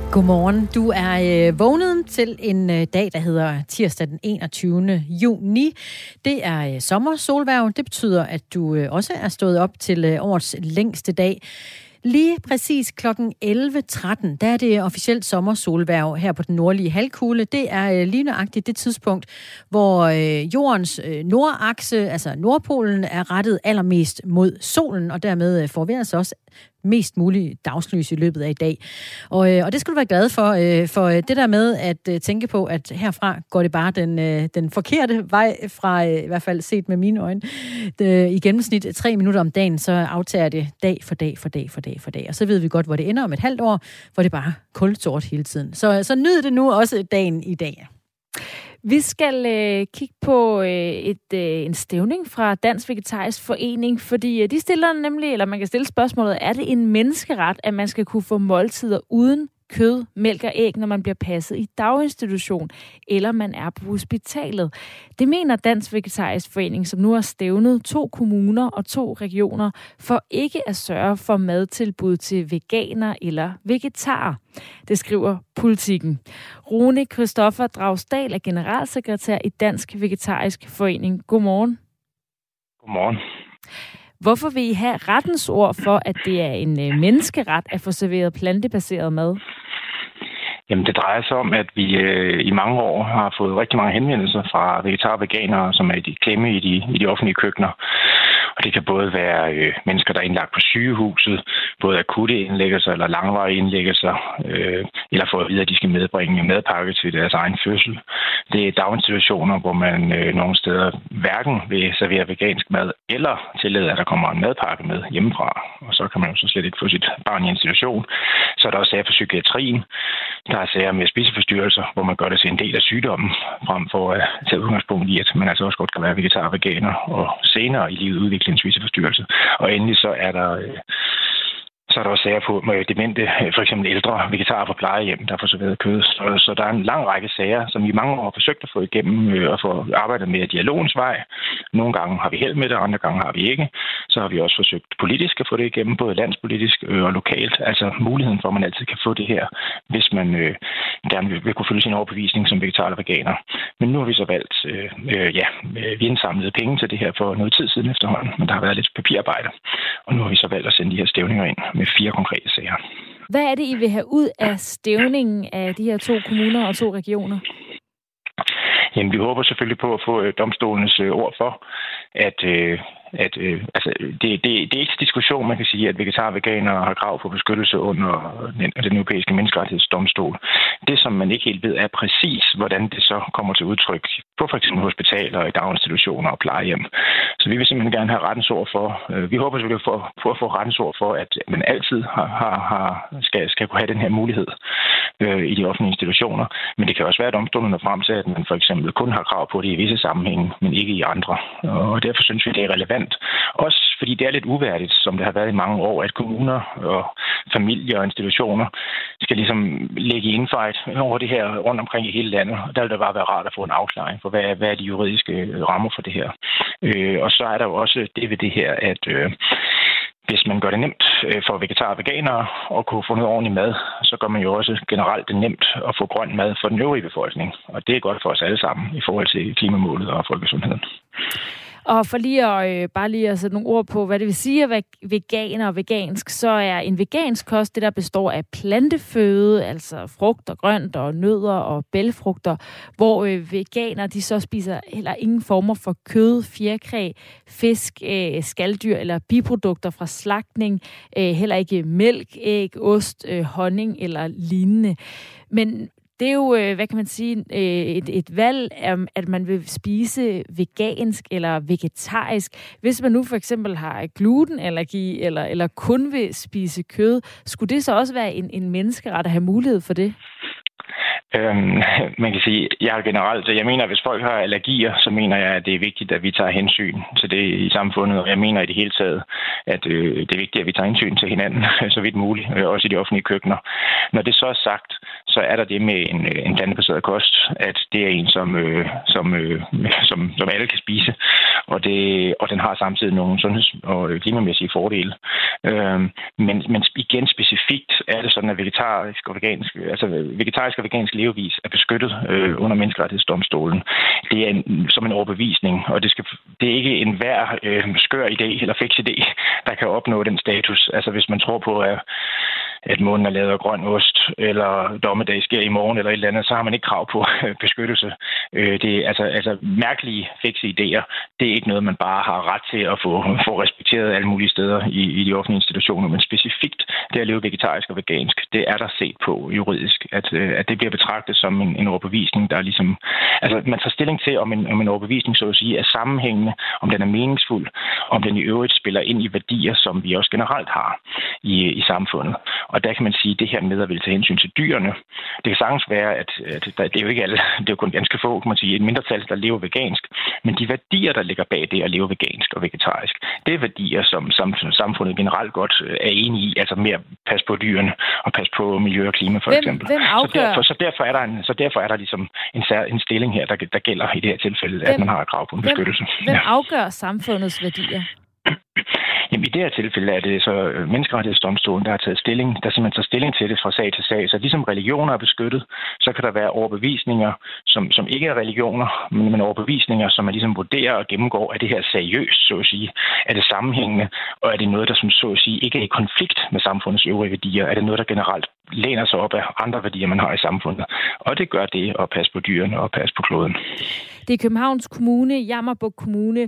Godmorgen. Du er vågnet til en dag, der hedder tirsdag den 21. juni. Det er sommersolværv. Det betyder, at du også er stået op til årets længste dag. Lige præcis kl. 11.13, der er det officielt sommersolværv her på den nordlige halvkugle. Det er lige nøjagtigt det tidspunkt, hvor jordens nordakse, altså Nordpolen, er rettet allermest mod solen, og dermed får vi altså også mest muligt dagslys i løbet af i dag. Og det skal du være glad for det der med at tænke på, at herfra går det bare den forkerte vej fra, i hvert fald set med mine øjne, i gennemsnit 3 minutter om dagen, så aftager det dag for dag for dag for dag for dag. Og så ved vi godt, hvor det ender om et halvt år, hvor det bare kulsort hele tiden. Så nyd det nu også dagen i dag. Vi skal kigge på en stævning fra Dansk Vegetarisk Forening, fordi de stiller nemlig, eller man kan stille spørgsmålet, er det en menneskeret, at man skal kunne få måltider uden kød, mælk og æg, når man bliver passet i daginstitution, eller man er på hospitalet? Det mener Dansk Vegetarisk Forening, som nu har stævnet 2 kommuner og 2 regioner for ikke at sørge for madtilbud til veganer eller vegetarer. Det skriver Politikken. Rune Christoffer Dragsdal er generalsekretær i Dansk Vegetarisk Forening. Godmorgen. Godmorgen. Hvorfor vil I have rettens ord for, at det er en menneskeret at få serveret plantebaseret mad? Jamen, det drejer sig om, at vi i mange år har fået rigtig mange henvendelser fra vegetarer og veganere, som er i klemme i de offentlige køkkener. Og det kan både være mennesker, der er indlagt på sygehuset, både akutte indlæggelser eller langvarige indlæggelser, eller for at vide, at de skal medbringe madpakke til deres egen fødsel. Det er daginstitutioner, hvor man nogle steder hverken vil servere vegansk mad, eller tillade, at der kommer en madpakke med hjemmefra. Og så kan man jo så slet ikke få sit barn i institution. Så er der også sager for psykiatrien. Der er sager med spiseforstyrrelser, hvor man gør det til en del af sygdommen, frem for at tage udgangspunkt i, at man altså også godt kan være vegetar og veganer, og senere i livet udvikle en spiseforstyrrelse. Og endelig så er der også sager på med demente, for eksempel ældre vegetarer på plejehjem, der får serveret kød. Så der er en lang række sager, som vi i mange år har forsøgt at få igennem og få arbejdet med dialogens vej. Nogle gange har vi held med det, andre gange har vi ikke. Så har vi også forsøgt politisk at få det igennem, både landspolitisk og lokalt. Altså muligheden for, at man altid kan få det her, hvis man gerne vil kunne følge sin overbevisning som vegetar eller veganer. Men nu har vi så valgt, vi indsamlede penge til det her for noget tid siden efterhånden, men der har været lidt papirarbejde. Og nu har vi så valgt at sende de her stævninger ind med 4 konkrete sager. Hvad er det, I vil have ud af stævningen af de her 2 kommuner og 2 regioner? Jamen, vi håber selvfølgelig på at få domstolenes ord for, at det er ikke diskussion, man kan sige, at vegetarer og veganere har krav på beskyttelse under den europæiske menneskerettighedsdomstol. Det, som man ikke helt ved, er præcis, hvordan det så kommer til udtryk på f.eks. hospitaler, i daginstitutioner og plejehjem. Så vi vil simpelthen gerne have rettens ord for. Vi håber selvfølgelig på at få rettens ord for, at man altid skal kunne have den her mulighed i de offentlige institutioner. Men det kan også være, at domstolen når frem til, at man for eksempel kun har krav på det i visse sammenhænge, men ikke i andre. Og derfor synes vi, det er relevant. Også fordi det er lidt uværdigt, som det har været i mange år, at kommuner og familier og institutioner skal ligesom lægge indfight over det her rundt omkring i hele landet. Og der vil det bare være rart at få en afklaring for, hvad er de juridiske rammer for det her. Og så er der jo også det ved det her, at hvis man gør det nemt for vegetarer og veganere at kunne få noget ordentligt mad, så gør man jo også generelt det nemt at få grøn mad for den øvrige befolkning. Og det er godt for os alle sammen i forhold til klimamålet og folkesundheden. Og for lige at sætte nogle ord på, hvad det vil sige at være veganer og vegansk, så er en vegansk kost det, der består af planteføde, altså frugt og grønt og nødder og bælgfrugter, hvor veganer de så spiser heller ingen former for kød, fjerkræ, fisk, skaldyr eller biprodukter fra slagtning, heller ikke mælk, æg, ost, honning eller lignende. Men det er jo, hvad kan man sige, et valg, at man vil spise vegansk eller vegetarisk. Hvis man nu for eksempel har glutenallergi eller kun vil spise kød, skulle det så også være en menneskeret at have mulighed for det? Man kan sige, jeg mener, at hvis folk har allergier, så mener jeg, at det er vigtigt, at vi tager hensyn til det i samfundet. Og jeg mener i det hele taget, at det er vigtigt, at vi tager hensyn til hinanden så vidt muligt, også i de offentlige køkkener. Når det så er sagt, så er der det med en plantebaseret kost, at det er en, som alle kan spise, og den har samtidig nogle sundheds- og klimamæssige fordele. Men igen specifikt er det sådan, at vegetarisk og vegansk levevis er beskyttet under menneskerettighedsdomstolen. Det er som en overbevisning, og det er ikke enhver skør idé eller fiks idé, der kan opnå den status. Altså hvis man tror på, at månen er lavet af grøn ost, eller dommedag sker i morgen, eller et eller andet, så har man ikke krav på beskyttelse. Det er altså mærkelige fikse idéer. Det er ikke noget, man bare har ret til at få respekteret alle mulige steder i de offentlige institutioner, men specifikt det at leve vegetarisk og vegansk, det er der set på juridisk, at det bliver betragtet som en overbevisning, der er ligesom... Altså man tager stilling til, om en overbevisning, så at sige, er sammenhængende, om den er meningsfuld, om den i øvrigt spiller ind i værdier, som vi også generelt har i samfundet. Og der kan man sige, at det her med at ville tage hensyn til dyrene, det kan sagtens være, at det er jo ikke alle, det er jo kun ganske få, kan man sige, et mindretal, der lever vegansk, men de værdier, der ligger bag det at leve vegansk og vegetarisk, det er værdier, som samfundet generelt godt er enige i, altså mere passe på dyrene og passe på miljø og klima for eksempel. Hvem afgør? Så derfor er der ligesom en stilling her, der gælder i det her tilfælde, at man har krav på en beskyttelse. Hvem afgør samfundets værdier? Jamen, i det her tilfælde er det så menneskerettighedsdomstolen, der har taget stilling, der simpelthen tager stilling til det fra sag til sag. Så ligesom religioner er beskyttet, så kan der være overbevisninger, som ikke er religioner, men overbevisninger, som man ligesom vurderer og gennemgår, er det her seriøst, så at sige. Er det sammenhængende, og er det noget, der som så at sige ikke er i konflikt med samfundets øvrige værdier? Er det noget, der generelt læner sig op af andre værdier, man har i samfundet? Og det gør det at passe på dyrene og passe på kloden. Det er Københavns Kommune, Jammerbugt Kommune,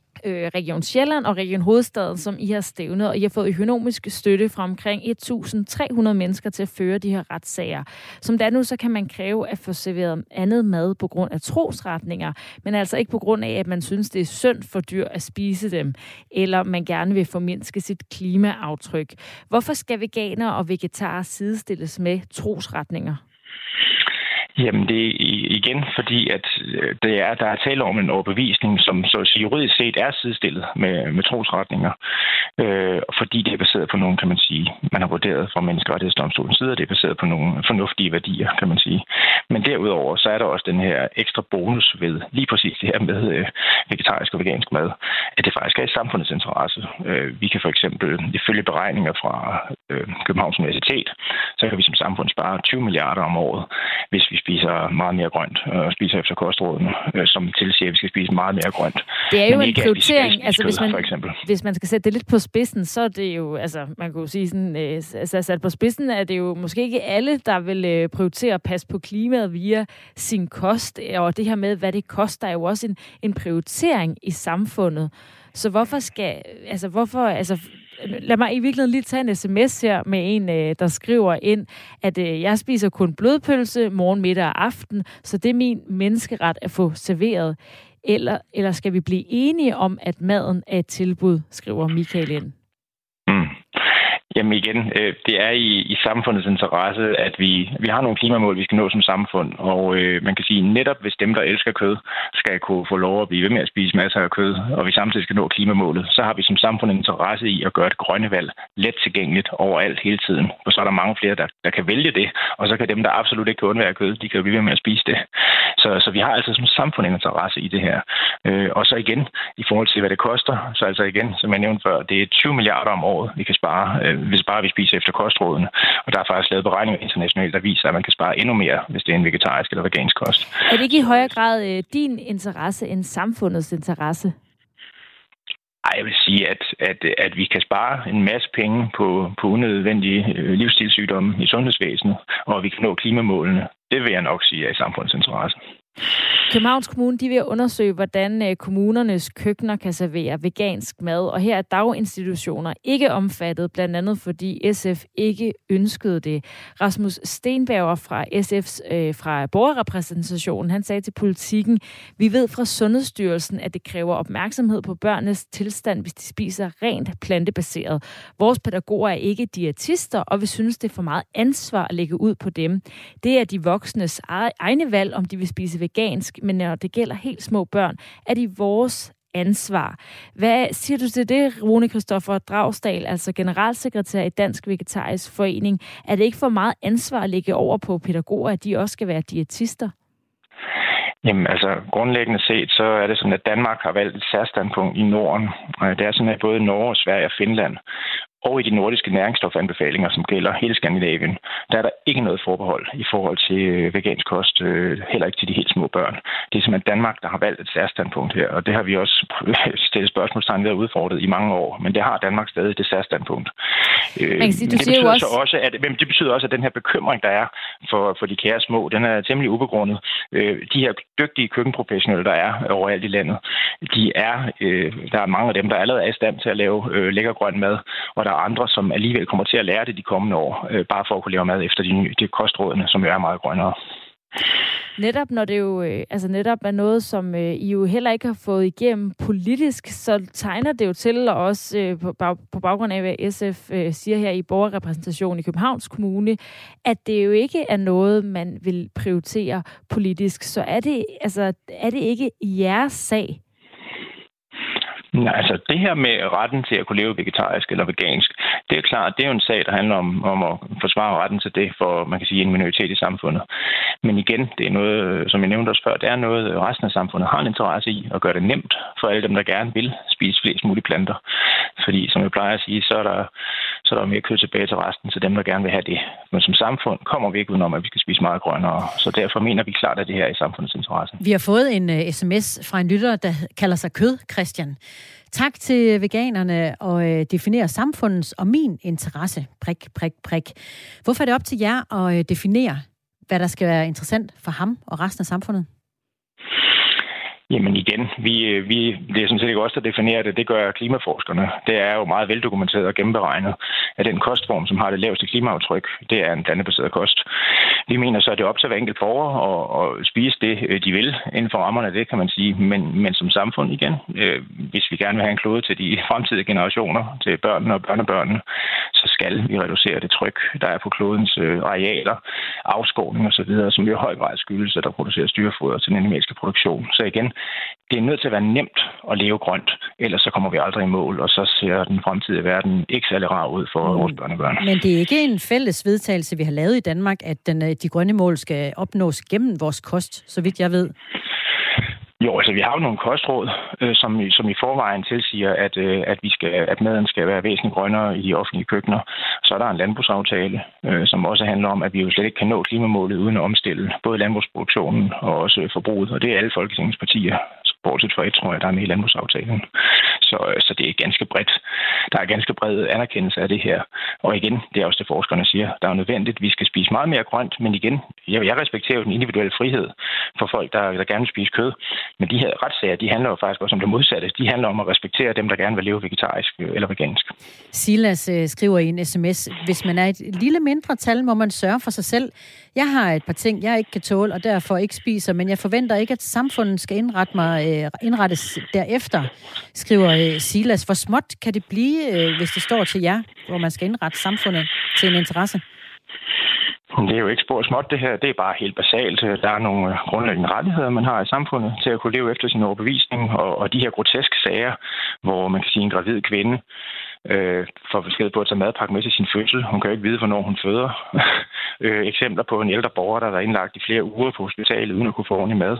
Region Sjælland og Region Hovedstaden, som I har stævnet, og I har fået økonomisk støtte fra omkring 1.300 mennesker til at føre de her retssager. Som det er nu, så kan man kræve at få serveret andet mad på grund af trosretninger, men altså ikke på grund af, at man synes, det er synd for dyr at spise dem, eller man gerne vil formindske sit klimaaftryk. Hvorfor skal veganere og vegetarer sidestilles med trosretninger? Jamen, det er igen fordi, at der er tale om en overbevisning, som så at sige, juridisk set er sidestillet med trosretninger. Fordi det er baseret på nogle, kan man sige, man har vurderet fra menneskerettighedsdomstolens side, det er baseret på nogle fornuftige værdier, kan man sige. Men derudover, så er der også den her ekstra bonus ved lige præcis det her med vegetarisk og vegansk mad, at det faktisk er i samfundets interesse. Vi kan for eksempel, ifølge beregninger fra Københavns Universitet, så kan vi som samfund spare 20 milliarder om året, hvis vi spiser meget mere grønt og spiser efter kostrådene, som tilsiger, at vi skal spise meget mere grønt. Det er jo en prioritering, altså hvis man skal sætte det lidt på spidsen, så er det jo, altså man kunne sige sådan, sat på spidsen er det jo måske ikke alle, der vil prioritere at passe på klimaet via sin kost, og det her med, hvad det koster, er jo også en prioritering i samfundet. Så lad mig i virkeligheden lige tage en sms her med en, der skriver ind, at jeg spiser kun blodpølse morgen, middag og aften, så det er min menneskeret at få serveret. Eller skal vi blive enige om, at maden er et tilbud, skriver Michael ind. Jamen igen, det er i samfundets interesse, at vi har nogle klimamål, vi skal nå som samfund. Og man kan sige, netop hvis dem, der elsker kød, skal kunne få lov at blive ved med at spise masser af kød, og vi samtidig skal nå klimamålet, så har vi som samfund en interesse i at gøre det grønne valg let tilgængeligt overalt hele tiden. Og så er der mange flere, der kan vælge det, og så kan dem, der absolut ikke kan undvære kød, de kan blive ved med at spise det. Så vi har altså som samfund en interesse i det her. Og så igen, i forhold til, hvad det koster, så altså igen, som jeg nævnte før, det er 20 milliarder om året, vi kan spare, hvis bare vi spiser efter kostrådene. Og der er faktisk lavet beregninger internationalt, der viser, at man kan spare endnu mere, hvis det er en vegetarisk eller vegansk kost. Er det ikke i højere grad din interesse end samfundets interesse? Ej, jeg vil sige, at vi kan spare en masse penge på unødvendige livsstilssygdomme i sundhedsvæsenet, og vi kan nå klimamålene. Det vil jeg nok sige er i samfundets interesse. Københavns Kommune de vil undersøge, hvordan kommunernes køkkener kan servere vegansk mad, og her er daginstitutioner ikke omfattet, blandt andet fordi SF ikke ønskede det. Rasmus Stenberger fra fra borgerrepræsentationen, han sagde til Politikken, vi ved fra Sundhedsstyrelsen, at det kræver opmærksomhed på børnenes tilstand, hvis de spiser rent plantebaseret. Vores pædagoger er ikke diætister, og vi synes, det er for meget ansvar at lægge ud på dem. Det er de voksnes egne valg, om de vil spise vegansk, men når det gælder helt små børn, er det vores ansvar. Hvad siger du til det, Rune Christoffer Dragsdahl, altså generalsekretær i Dansk Vegetarisk Forening? Er det ikke for meget ansvar at lægge over på pædagoger, at de også skal være diætister? Jamen altså, grundlæggende set, så er det sådan, at Danmark har valgt et særstandpunkt i Norden. Det er sådan, at både Norge, Sverige og Finland og i de nordiske næringsstofanbefalinger, som gælder hele Skandinavien, der er der ikke noget forbehold i forhold til vegansk kost, heller ikke til de helt små børn. Det er simpelthen Danmark, der har valgt et særstandpunkt her, og det har vi også stillet spørgsmålstegn ved at udfordret i mange år, men det har Danmark stadig det særstandpunkt. Det betyder også, at den her bekymring, der er for de kære små, den er temmelig ubegrundet. De her dygtige køkkenprofessionelle, der er overalt i landet, der er mange af dem, der allerede er i stand til at lave lækker grøn mad, og der er andre, som alligevel kommer til at lære det de kommende år, bare for at kunne lave mad efter de kostrådene, som jo er meget grønnere. Netop når det jo netop er noget, som I jo heller ikke har fået igennem politisk, så tegner det jo til, og også på baggrund af, hvad SF siger her i borgerrepræsentationen i Københavns Kommune, at det jo ikke er noget, man vil prioritere politisk. Så er det ikke jeres sag? Nej, altså det her med retten til at kunne leve vegetarisk eller vegansk, det er klart, det er jo en sag, der handler om at forsvare retten til det for, man kan sige, en minoritet i samfundet. Men igen, det er noget, som jeg nævnte også før, det er noget, resten af samfundet har en interesse i at gøre det nemt for alle dem, der gerne vil spise flest mulige planter. Fordi, som jeg plejer at sige, så er der mere kød tilbage til resten, til dem, der gerne vil have det. Men som samfund kommer vi ikke udenom, at vi skal spise meget grønnere. Så derfor mener vi klart, at det her er i samfundets interesse. Vi har fået en sms fra en lytter, der kalder sig Kød Christian. Tak til veganerne og definere samfundets og min interesse. Prik. Hvorfor er det op til jer at definere, hvad der skal være interessant for ham og resten af samfundet? Jamen igen, det er sådan set ikke os, der definerer det. Det gør klimaforskerne. Det er jo meget veldokumenteret og gennemberegnet, at den kostform, som har det laveste klimaaftryk, det er en plantebaseret kost. Vi mener så, at det er op til hver enkelt borger at spise det, de vil, inden for rammerne af det, kan man sige. Men som samfund igen, hvis vi gerne vil have en klode til de fremtidige generationer, til børnene og børnebørnene, så skal vi reducere det tryk, der er på klodens arealer, afskovning osv., som i høj grad skyldes, at der produceres dyrefoder til den animalske produktion. Så igen, det er nødt til at være nemt at leve grønt, ellers så kommer vi aldrig i mål, og så ser den fremtidige verden ikke særlig rar ud for vores børnebørn. Men det er ikke en fælles vedtagelse, vi har lavet i Danmark, at de grønne mål skal opnås gennem vores kost, så vidt jeg ved. Jo, altså vi har jo nogle kostråd, som i forvejen tilsiger, at maden skal være væsentligt grønnere i de offentlige køkkener. Så er der en landbrugsaftale, som også handler om, at vi jo slet ikke kan nå klimamålet uden at omstille både landbrugsproduktionen og også forbruget. Og det er alle Folketingets partier, bortset fra et, tror jeg, der er med i landbrugsaftalen. Så det er ganske bredt. Der er ganske bred anerkendelse af det her. Og igen, det er også det, forskerne siger. Der er nødvendigt, vi skal spise meget mere grønt, men igen, jeg respekterer jo den individuelle frihed for folk, der gerne vil spise kød. Men de her retssager, de handler jo faktisk også om det modsatte. De handler om at respektere dem, der gerne vil leve vegetarisk eller vegansk. Silas skriver i en sms, hvis man er et lille mindretal, må man sørge for sig selv. Jeg har et par ting, jeg ikke kan tåle, og derfor ikke spiser, men jeg forventer ikke, at samfundet skal indrettes derefter, skriver Silas. Hvor småt kan det blive, hvis det står til jer, hvor man skal indrette samfundet til en interesse? Det er jo ikke spor småt, det her. Det er bare helt basalt. Der er nogle grundlæggende rettigheder, man har i samfundet til at kunne leve efter sin overbevisning, og de her groteske sager, hvor man kan sige, en gravid kvinde får besked på at tage madpakke med til sin fødsel. Hun kan jo ikke vide, hvornår hun føder. Eksempler på en ældre borger, der har været indlagt i flere uger på hospitalet, uden at kunne få ordentlig mad.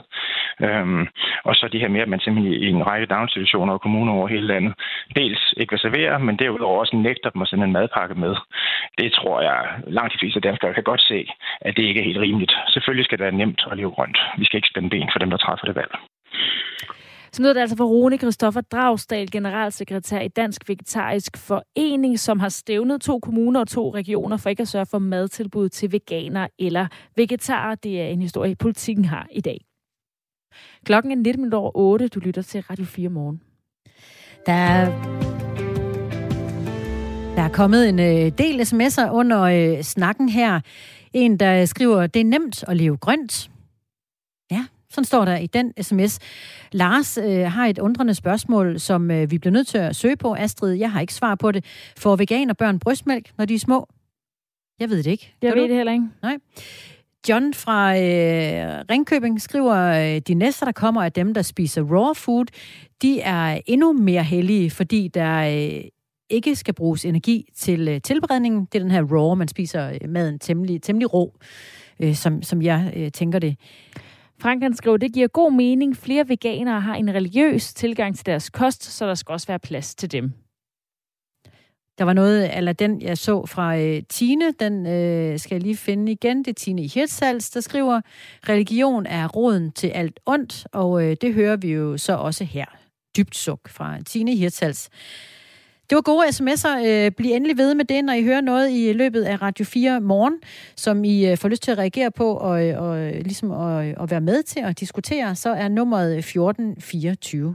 Og så de her mere, man simpelthen i en række daginstitutioner og kommuner over hele landet dels ikke vil servere, men derudover også nægter dem at sende en madpakke med. Det tror jeg, langt de fleste danskere kan godt se, at det ikke er helt rimeligt. Selvfølgelig skal det være nemt at leve grønt. Vi skal ikke spænde ben for dem, der træffer det valg. Så lyder det altså for Rune Christoffer Dragsdahl, generalsekretær i Dansk Vegetarisk Forening, som har stævnet 2 kommuner og 2 regioner for ikke at sørge for madtilbud til veganere eller vegetarer. Det er en historie, Politikken har i dag. Klokken er 19:08. Du lytter til Radio 4 Morgen. Der er kommet en del sms'er under snakken her. En, der skriver, det er nemt at leve grønt. Ja, sådan står der i den sms. Lars har et undrende spørgsmål, som vi bliver nødt til at søge på. Astrid, jeg har ikke svar på det. Får veganer børn brystmælk, når de er små? Jeg ved det ikke. Jeg ved det heller ikke. Nej. John fra Ringkøbing skriver, de næste, der kommer af dem, der spiser raw food, de er endnu mere heldige, fordi der ikke skal bruges energi til tilberedningen. Det er den her raw, man spiser maden temmelig rå, som jeg tænker det. Frank han skriver, det giver god mening. Flere veganere har en religiøs tilgang til deres kost, så der skal også være plads til dem. Der var noget, eller den jeg så fra Tine, den skal jeg lige finde igen. Det er Tine i Hirtshals, der skriver, religion er roden til alt ondt, og det hører vi jo så også her. Dybt suk fra Tine i Hirtshals. Det var gode sms'er. Bliv endelig ved med det, når I hører noget i løbet af Radio 4 morgen, som I får lyst til at reagere på og ligesom at være med til at diskutere, så er nummeret 1424.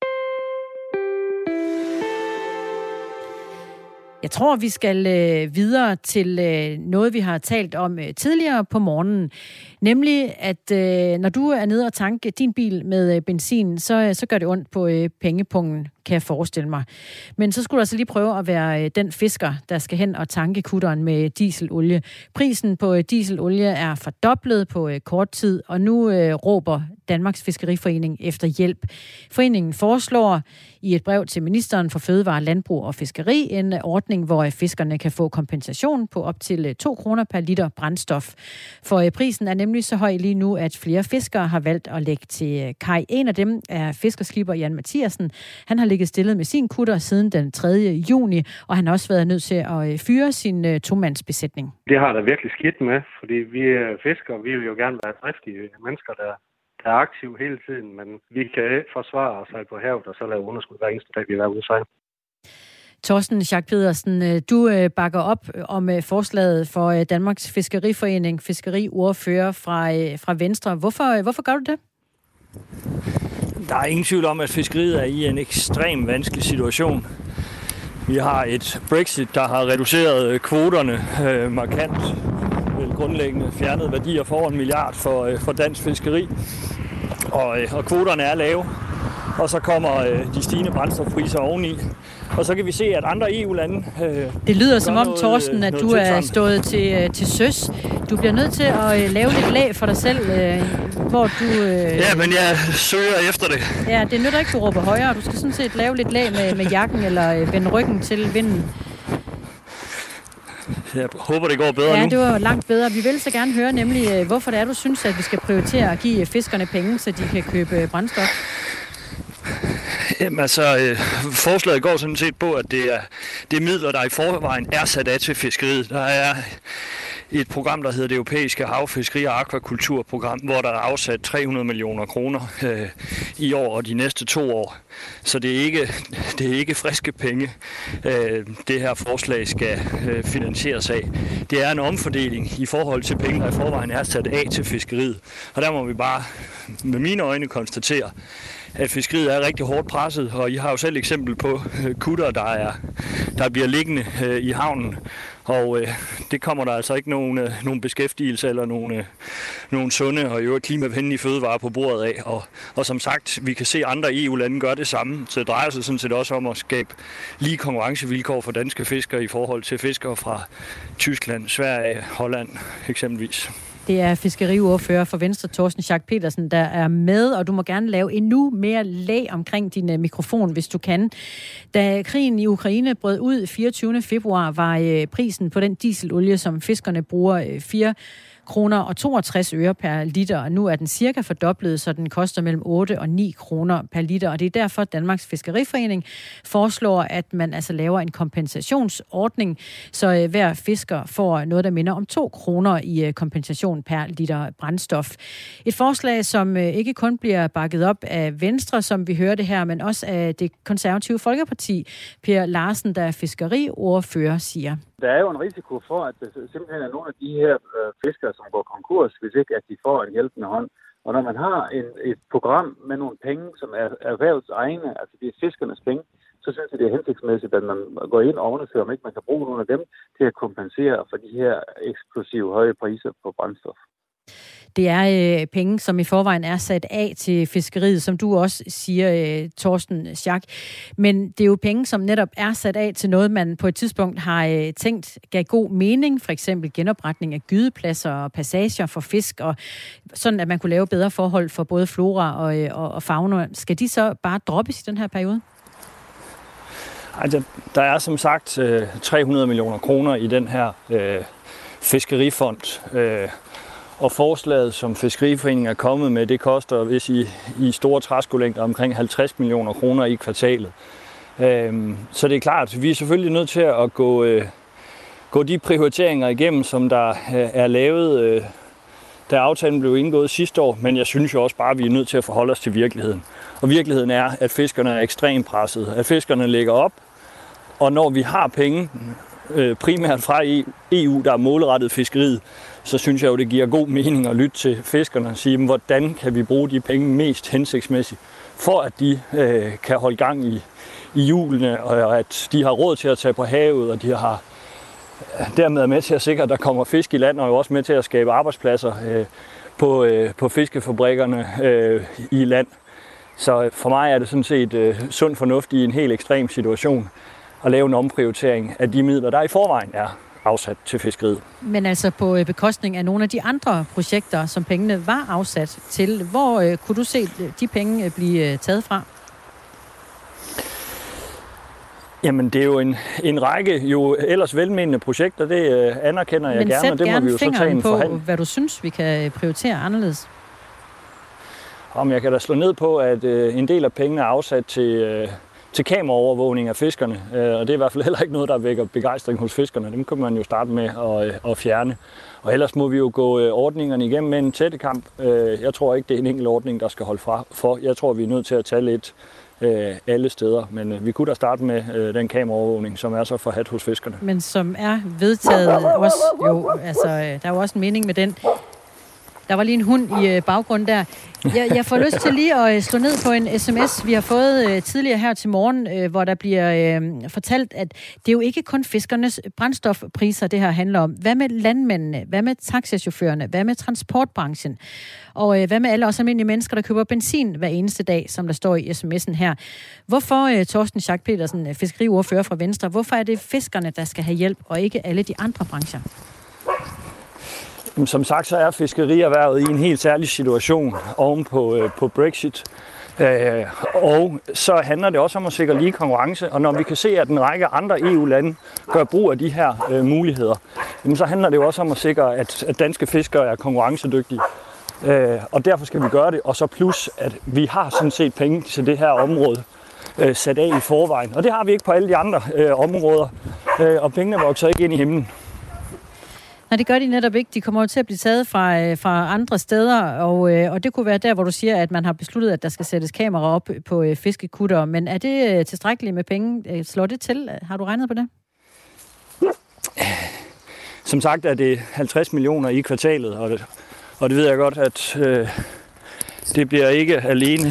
Jeg tror, vi skal videre til noget, vi har talt om tidligere på morgenen. Nemlig, at når du er nede og tanke din bil med benzin, så gør det ondt på pengepungen, kan jeg forestille mig. Men så skulle du altså lige prøve at være den fisker, der skal hen og tanke kutteren med dieselolie. Prisen på dieselolie er fordoblet på kort tid, og nu råber Danmarks Fiskeriforening efter hjælp. Foreningen foreslår i et brev til ministeren for Fødevare, Landbrug og Fiskeri en ordning, hvor fiskerne kan få kompensation på op til 2 kroner per liter brændstof. For prisen er nemlig så høj lige nu, at flere fiskere har valgt at lægge til kaj. En af dem er fiskerskipper Jan Mathiasen. Han har ligget stillet med sin kutter siden den 3. juni, og han har også været nødt til at fyre sin tomandsbesætning. Det har der virkelig skidt med, fordi vi fiskere, vi vil jo gerne være driftige mennesker, der er aktive hele tiden, men vi kan ikke forsvare os på havet og så lave underskud hver eneste dag, vi er ude at sejle. Torsten Schack Pedersen, du bakker op om forslaget for Danmarks Fiskeriforening, fiskeriordfører fra Venstre. Hvorfor gør du det? Der er ingen tvivl om, at fiskeriet er i en ekstrem vanskelig situation. Vi har et Brexit, der har reduceret kvoterne markant. Grundlæggende fjernet værdier for over 1 milliard for dansk fiskeri. Og kvoterne er lave. Og så kommer de stigende brændstofpriser oveni. Og så kan vi se, at andre EU-lande... Det lyder som om, Torsten, at du er stået til søs. Du bliver nødt til at lave lidt lag for dig selv, hvor du... Ja, men jeg søger efter det. Ja, det nytter ikke, du råber højere. Du skal sådan set lave lidt lag med jakken, eller vende ryggen til vinden. Jeg håber, det går bedre nu. Ja, det var langt bedre. Vi vil så gerne høre nemlig, hvorfor det er, du synes, at vi skal prioritere at give fiskerne penge, så de kan købe brændstof. Jamen altså, forslaget går sådan set på, at det er midler, der i forvejen er sat af til fiskeriet. Der er et program, der hedder det Europæiske Havfiskeri- og Akvakulturprogram, hvor der er afsat 300 millioner kroner i år og de næste 2 år. Så det er ikke friske penge, det her forslag skal finansieres af. Det er en omfordeling i forhold til penge, der i forvejen er sat af til fiskeriet. Og der må vi bare med mine øjne konstatere, at fiskeriet er rigtig hårdt presset, og I har jo selv eksempel på kutter, der bliver liggende i havnen. Og det kommer der altså ikke nogen beskæftigelse eller nogen sunde og i øvrigt klimavenlige fødevarer på bordet af. Og som sagt, vi kan se andre EU-lande gøre det samme, så det drejer sig sådan set også om at skabe lige konkurrencevilkår for danske fiskere i forhold til fiskere fra Tyskland, Sverige, Holland eksempelvis. Det er fiskeriordfører for Venstre, Torsten Schack Pedersen, der er med, og du må gerne lave endnu mere lag omkring din mikrofon, hvis du kan. Da krigen i Ukraine brød ud 24. februar, var prisen på den dieselolie, som fiskerne bruger, 4 kroner og 62 øre per liter, og nu er den cirka fordoblet, så den koster mellem 8 og 9 kroner per liter, og det er derfor Danmarks Fiskeriforening foreslår, at man altså laver en kompensationsordning, så hver fisker får noget, der minder om 2 kroner i kompensation per liter brændstof. Et forslag, som ikke kun bliver bakket op af Venstre, som vi hører det her, men også af det konservative Folkeparti. Per Larsen, der er fiskeriordfører, siger: Der er jo en risiko for, at det simpelthen er nogle af de her fiskere, som går konkurs, hvis ikke at de får en hjælpende hånd. Og når man har et program med nogle penge, som er erhvervets egne, altså det er fiskernes penge, så synes jeg, det er hensigtsmæssigt, at man går ind og undersøger, om ikke man kan bruge nogle af dem til at kompensere for de her eksplosive høje priser på brændstof. Det er penge, som i forvejen er sat af til fiskeriet, som du også siger, Torsten Schack. Men det er jo penge, som netop er sat af til noget, man på et tidspunkt har tænkt gav god mening. For eksempel genopretning af gydepladser og passager for fisk, og sådan at man kunne lave bedre forhold for både flora og fauna. Skal de så bare droppes i den her periode? Altså, der er som sagt 300 millioner kroner i den her fiskerifond. Og forslaget, som Fiskeriforeningen er kommet med, det koster, hvis i store træskolængder, omkring 50 millioner kroner i kvartalet. Så det er klart, at vi er selvfølgelig nødt til at gå de prioriteringer igennem, som der er lavet, da aftalen blev indgået sidste år. Men jeg synes jo også bare, at vi er nødt til at forholde os til virkeligheden. Og virkeligheden er, at fiskerne er ekstremt presset. At fiskerne ligger op, og når vi har penge, primært fra EU, der er målrettet fiskeriet, så synes jeg jo, det giver god mening at lytte til fiskerne og sige, hvordan kan vi bruge de penge mest hensigtsmæssigt, for at de kan holde gang i hjulene, og at de har råd til at tage på havet, og de har dermed med til at sikre, at der kommer fisk i land, og jo også med til at skabe arbejdspladser på fiskefabrikkerne i land. Så for mig er det sådan set sund fornuft i en helt ekstrem situation at lave en omprioritering af de midler, der i forvejen er afsat til fiskeriet. Men altså på bekostning af nogle af de andre projekter, som pengene var afsat til. Hvor kunne du se de penge blive taget fra? Jamen, det er jo en række jo ellers velmenende projekter, det anerkender jeg gerne, og det må vi jo så tage en forhandling. Men hvad du synes, vi kan prioritere anderledes? Om jeg kan da slå ned på, at en del af pengene er afsat til kameraovervågning af fiskerne, og det er i hvert fald heller ikke noget, der vækker begejstring hos fiskerne. Dem kan man jo starte med at fjerne. Og ellers må vi jo gå ordningerne igennem med en tættekamp. Jeg tror ikke, det er en enkelt ordning, der skal holde for. Jeg tror, vi er nødt til at tage lidt alle steder, men vi kunne da starte med den kameraovervågning, som er så forhadt hos fiskerne. Men som er vedtaget også jo, altså der er jo også en mening med den. Der var lige en hund i baggrunden der. Jeg får lyst til lige at slå ned på en sms, vi har fået tidligere her til morgen, hvor der bliver fortalt, at det er jo ikke kun fiskernes brændstofpriser, det her handler om. Hvad med landmændene? Hvad med taxachaufførerne? Hvad med transportbranchen? Og hvad med alle os almindelige mennesker, der køber benzin hver eneste dag, som der står i sms'en her? Hvorfor, Torsten Schack Petersen, fiskeriordfører fra Venstre, hvorfor er det fiskerne, der skal have hjælp, og ikke alle de andre brancher? Som sagt, så er fiskerierhvervet i en helt særlig situation oven på Brexit. Og så handler det også om at sikre lige konkurrence. Og når vi kan se, at en række andre EU-lande gør brug af de her muligheder, så handler det jo også om at sikre, at danske fiskere er konkurrencedygtige. Og derfor skal vi gøre det. Og så plus, at vi har sådan set penge til det her område sat af i forvejen. Og det har vi ikke på alle de andre områder. Og pengene vokser ikke ind i himlen. Nej, det gør de netop ikke. De kommer jo til at blive taget fra andre steder, og det kunne være der, hvor du siger, at man har besluttet, at der skal sættes kameraer op på fiskekutter. Men er det tilstrækkeligt med penge? Slår det til? Har du regnet på det? Som sagt er det 50 millioner i kvartalet, og det ved jeg godt, at det bliver ikke alene,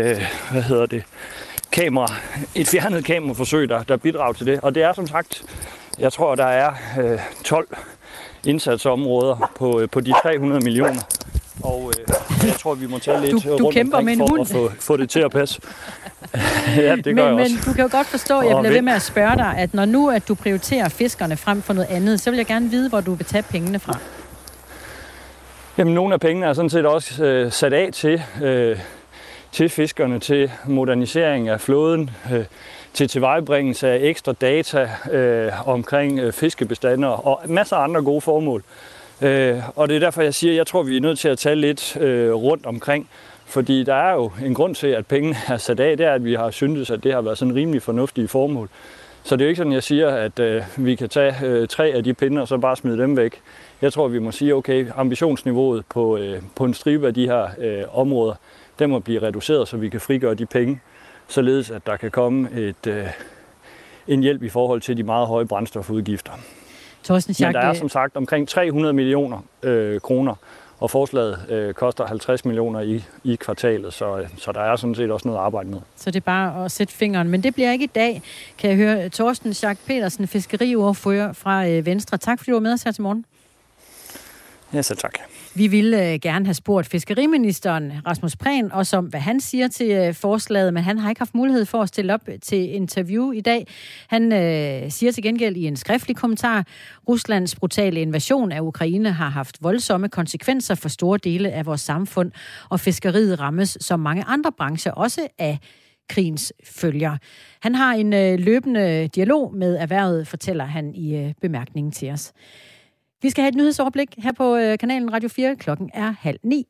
et fjernet kameraforsøg, der bidrager til det. Og det er som sagt, jeg tror, der er 12 indsatsområder på de 300 millioner. Og jeg tror, vi må tage lidt rundt omkring for at få det til at passe. Ja, det gør jeg også. Men du kan jo godt forstå, at jeg bliver ved med at spørge dig, at når nu at du prioriterer fiskerne frem for noget andet, så vil jeg gerne vide, hvor du vil tage pengene fra. Jamen, nogle af pengene er sådan set også sat af til fiskerne, til modernisering af flåden, til tilvejebringelse af ekstra data omkring fiskebestander og masser af andre gode formål. Og det er derfor, jeg siger, at jeg tror, vi er nødt til at tage lidt rundt omkring. Fordi der er jo en grund til, at pengene er sat af, det er, at vi har syntes, at det har været sådan rimelig fornuftige formål. Så det er jo ikke sådan, jeg siger, at vi kan tage 3 af de pinde og så bare smide dem væk. Jeg tror, vi må sige, okay, ambitionsniveauet på en stribe af de her områder, det må blive reduceret, så vi kan frigøre de penge, således at der kan komme en hjælp i forhold til de meget høje brændstofudgifter. Torsten Schack, men der er som sagt omkring 300 millioner kroner, og forslaget koster 50 millioner i kvartalet, så der er sådan set også noget at arbejde med. Så det er bare at sætte fingeren, men det bliver ikke i dag, kan jeg høre. Torsten Schack Petersen, fiskeriordfører fra Venstre. Tak fordi du var med os her til morgen. Ja, så tak. Vi ville gerne have spurgt fiskeriministeren Rasmus Prehn også om, hvad han siger til forslaget, men han har ikke haft mulighed for at stille op til interview i dag. Han siger til gengæld i en skriftlig kommentar, Ruslands brutale invasion af Ukraine har haft voldsomme konsekvenser for store dele af vores samfund, og fiskeriet rammes som mange andre brancher også af krigens følger. Han har en løbende dialog med erhvervet, fortæller han i bemærkningen til os. Vi skal have et nyhedsoverblik her på kanalen Radio 4. Klokken er 8:30.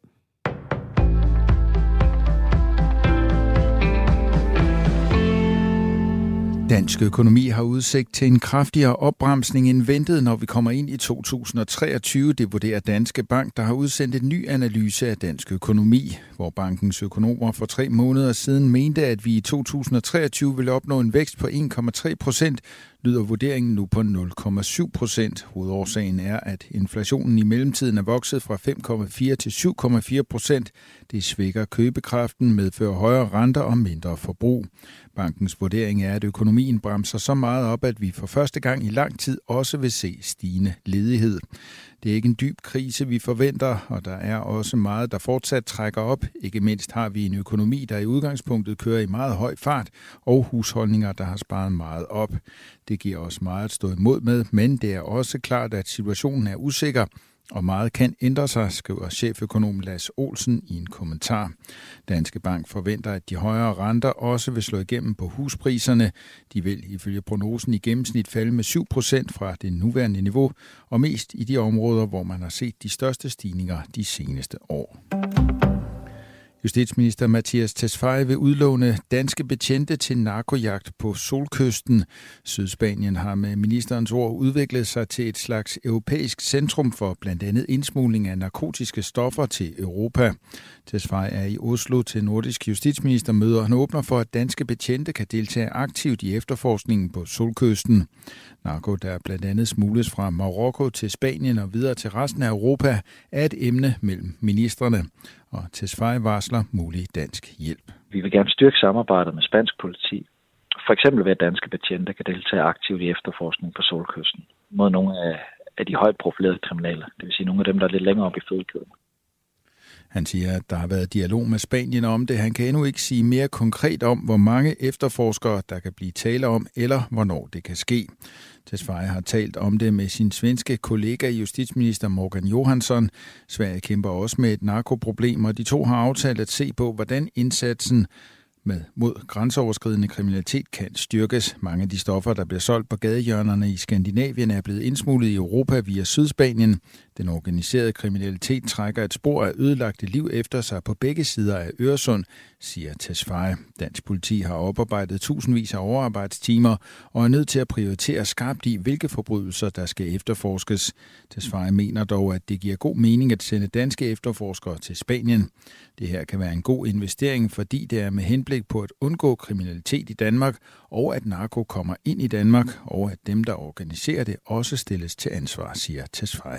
Dansk økonomi har udsigt til en kraftigere opbremsning end ventet, når vi kommer ind i 2023. Det vurderer Danske Bank, der har udsendt en ny analyse af dansk økonomi, hvor bankens økonomer for 3 måneder siden mente, at vi i 2023 ville opnå en vækst på 1,3%, lyder vurderingen nu på 0,7%. Hovedårsagen er, at inflationen i mellemtiden er vokset fra 5,4 til 7,4%. Det svækker købekraften, medfører højere renter og mindre forbrug. Bankens vurdering er, at økonomien bremser så meget op, at vi for første gang i lang tid også vil se stigende ledighed. Det er ikke en dyb krise, vi forventer, og der er også meget, der fortsat trækker op. Ikke mindst har vi en økonomi, der i udgangspunktet kører i meget høj fart, og husholdninger, der har sparet meget op. Det giver os meget at stå imod med, men det er også klart, at situationen er usikker, og meget kan ændre sig, skriver cheføkonom Lars Olsen i en kommentar. Danske Bank forventer, at de højere renter også vil slå igennem på huspriserne. De vil ifølge prognosen i gennemsnit falde med 7% fra det nuværende niveau, og mest i de områder, hvor man har set de største stigninger de seneste år. Justitsminister Mattias Tesfaye vil udlåne danske betjente til narkojagt på Solkysten. Sydspanien har med ministerens ord udviklet sig til et slags europæisk centrum for blandt andet indsmugling af narkotiske stoffer til Europa. Tesfaye er i Oslo til nordisk justitsministermøder. Han åbner for, at danske betjente kan deltage aktivt i efterforskningen på Solkysten. Narko, der blandt andet smugles fra Marokko til Spanien og videre til resten af Europa, er et emne mellem ministrene. Og Tesfaye varsler mulig dansk hjælp. Vi vil gerne styrke samarbejdet med spansk politi. For eksempel ved at danske betjente kan deltage aktivt i efterforskning på Solkysten mod nogle af de højt profilerede kriminelle. Det vil sige nogle af dem, der er lidt længere op i fødekæden. Han siger, at der har været dialog med Spanien om det. Han kan endnu ikke sige mere konkret om, hvor mange efterforskere der kan blive tale om, eller hvornår det kan ske. Tesfaye har talt om det med sin svenske kollega justitsminister Morgan Johansson. Sverige kæmper også med et narkoproblem, og de to har aftalt at se på, hvordan indsatsen mod grænseoverskridende kriminalitet kan styrkes. Mange af de stoffer, der bliver solgt på gadehjørnerne i Skandinavien, er blevet indsmuglet i Europa via Sydspanien. Den organiserede kriminalitet trækker et spor af ødelagte liv efter sig på begge sider af Øresund, siger Tesfaye. Dansk politi har oparbejdet tusindvis af overarbejdstimer og er nødt til at prioritere skarpt i, hvilke forbrydelser der skal efterforskes. Tesfaye mener dog, at det giver god mening at sende danske efterforskere til Spanien. Det her kan være en god investering, fordi det er med henblik på at undgå kriminalitet i Danmark, og at narko kommer ind i Danmark, og at dem, der organiserer det, også stilles til ansvar, siger Tesfaye.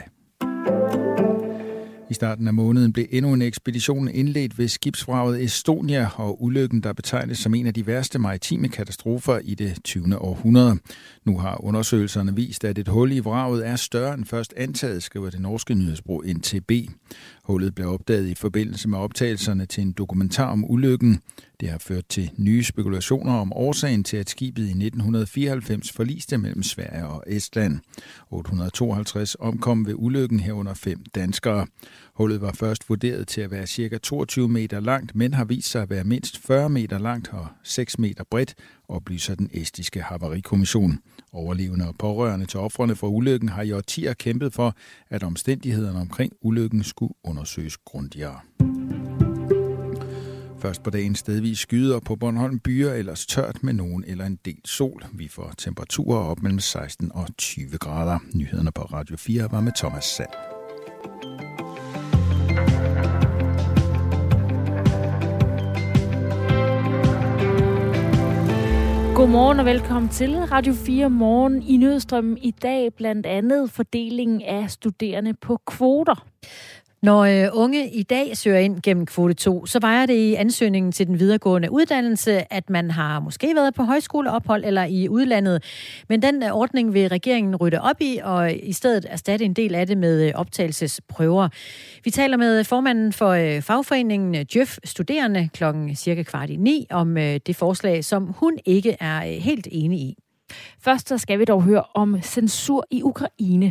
I starten af måneden blev endnu en ekspedition indledt ved skibsvraget Estonia, og ulykken, der betegnes som en af de værste maritime katastrofer i det 20. århundrede. Nu har undersøgelserne vist, at et hul i vraget er større end først antaget, skriver det norske nyhedsbureau NTB. Hullet blev opdaget i forbindelse med optagelserne til en dokumentar om ulykken. Det har ført til nye spekulationer om årsagen til, at skibet i 1994 forliste mellem Sverige og Estland. 852 omkom ved ulykken, herunder 5 danskere. Hullet var først vurderet til at være ca. 22 meter langt, men har vist sig at være mindst 40 meter langt og 6 meter bredt, oplyser den estiske havarikommission. Overlevende og pårørende til ofrene for ulykken har i årtier kæmpet for, at omstændighederne omkring ulykken skulle undersøges grundigere. Først på dagen stedvis skyder på Bornholm byer, ellers tørt med nogen eller en del sol. Vi får temperaturer op mellem 16 og 20 grader. Nyhederne på Radio 4 var med Thomas Sand. Godmorgen og velkommen til Radio 4 Morgen. I Nødstrømmen i dag blandt andet fordelingen af studerende på kvoter. Når unge i dag søger ind gennem kvote 2, så vejer det i ansøgningen til den videregående uddannelse, at man har måske været på højskoleophold eller i udlandet. Men den ordning vil regeringen rydde op i, og i stedet erstatte en del af det med optagelsesprøver. Vi taler med formanden for fagforeningen Djøf Studerende klokken cirka 8:15 om det forslag, som hun ikke er helt enig i. Først så skal vi dog høre om censur i Ukraine.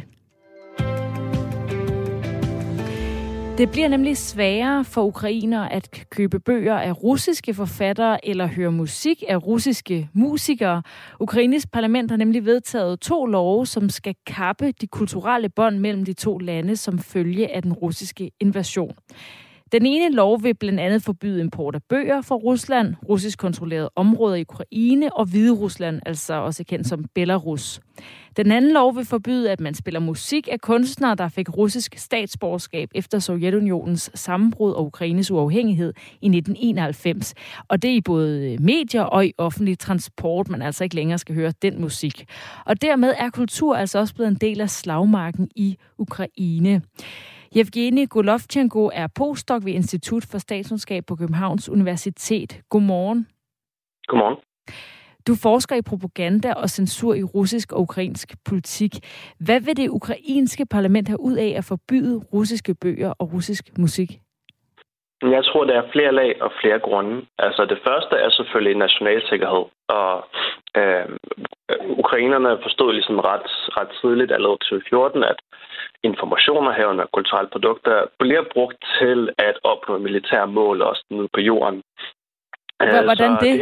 Det bliver nemlig sværere for ukrainere at købe bøger af russiske forfattere eller høre musik af russiske musikere. Ukraines parlament har nemlig vedtaget 2 love, som skal kappe de kulturelle bånd mellem de 2 lande som følge af den russiske invasion. Den ene lov vil blandt andet forbyde import af bøger fra Rusland, russisk kontrollerede områder i Ukraine og Hviderusland, altså også kendt som Belarus. Den anden lov vil forbyde, at man spiller musik af kunstnere, der fik russisk statsborgerskab efter Sovjetunionens sammenbrud og Ukraines uafhængighed i 1991. Og det er i både medier og i offentlig transport, man altså ikke længere skal høre den musik. Og dermed er kultur altså også blevet en del af slagmarken i Ukraine. Yevgeni Golovchenko er postdoc ved Institut for Statskundskab på Københavns Universitet. Godmorgen. Godmorgen. Du forsker i propaganda og censur i russisk og ukrainsk politik. Hvad vil det ukrainske parlament have ud af at forbyde russiske bøger og russisk musik? Jeg tror, der er flere lag og flere grunde. Altså det første er selvfølgelig nationalsikkerhed. Og ukrainerne forstod ligesom ret tidligt allerede 2014, at informationer herunder kulturelle produkter bliver brugt til at opnå militære mål også nede på jorden. Hvordan det?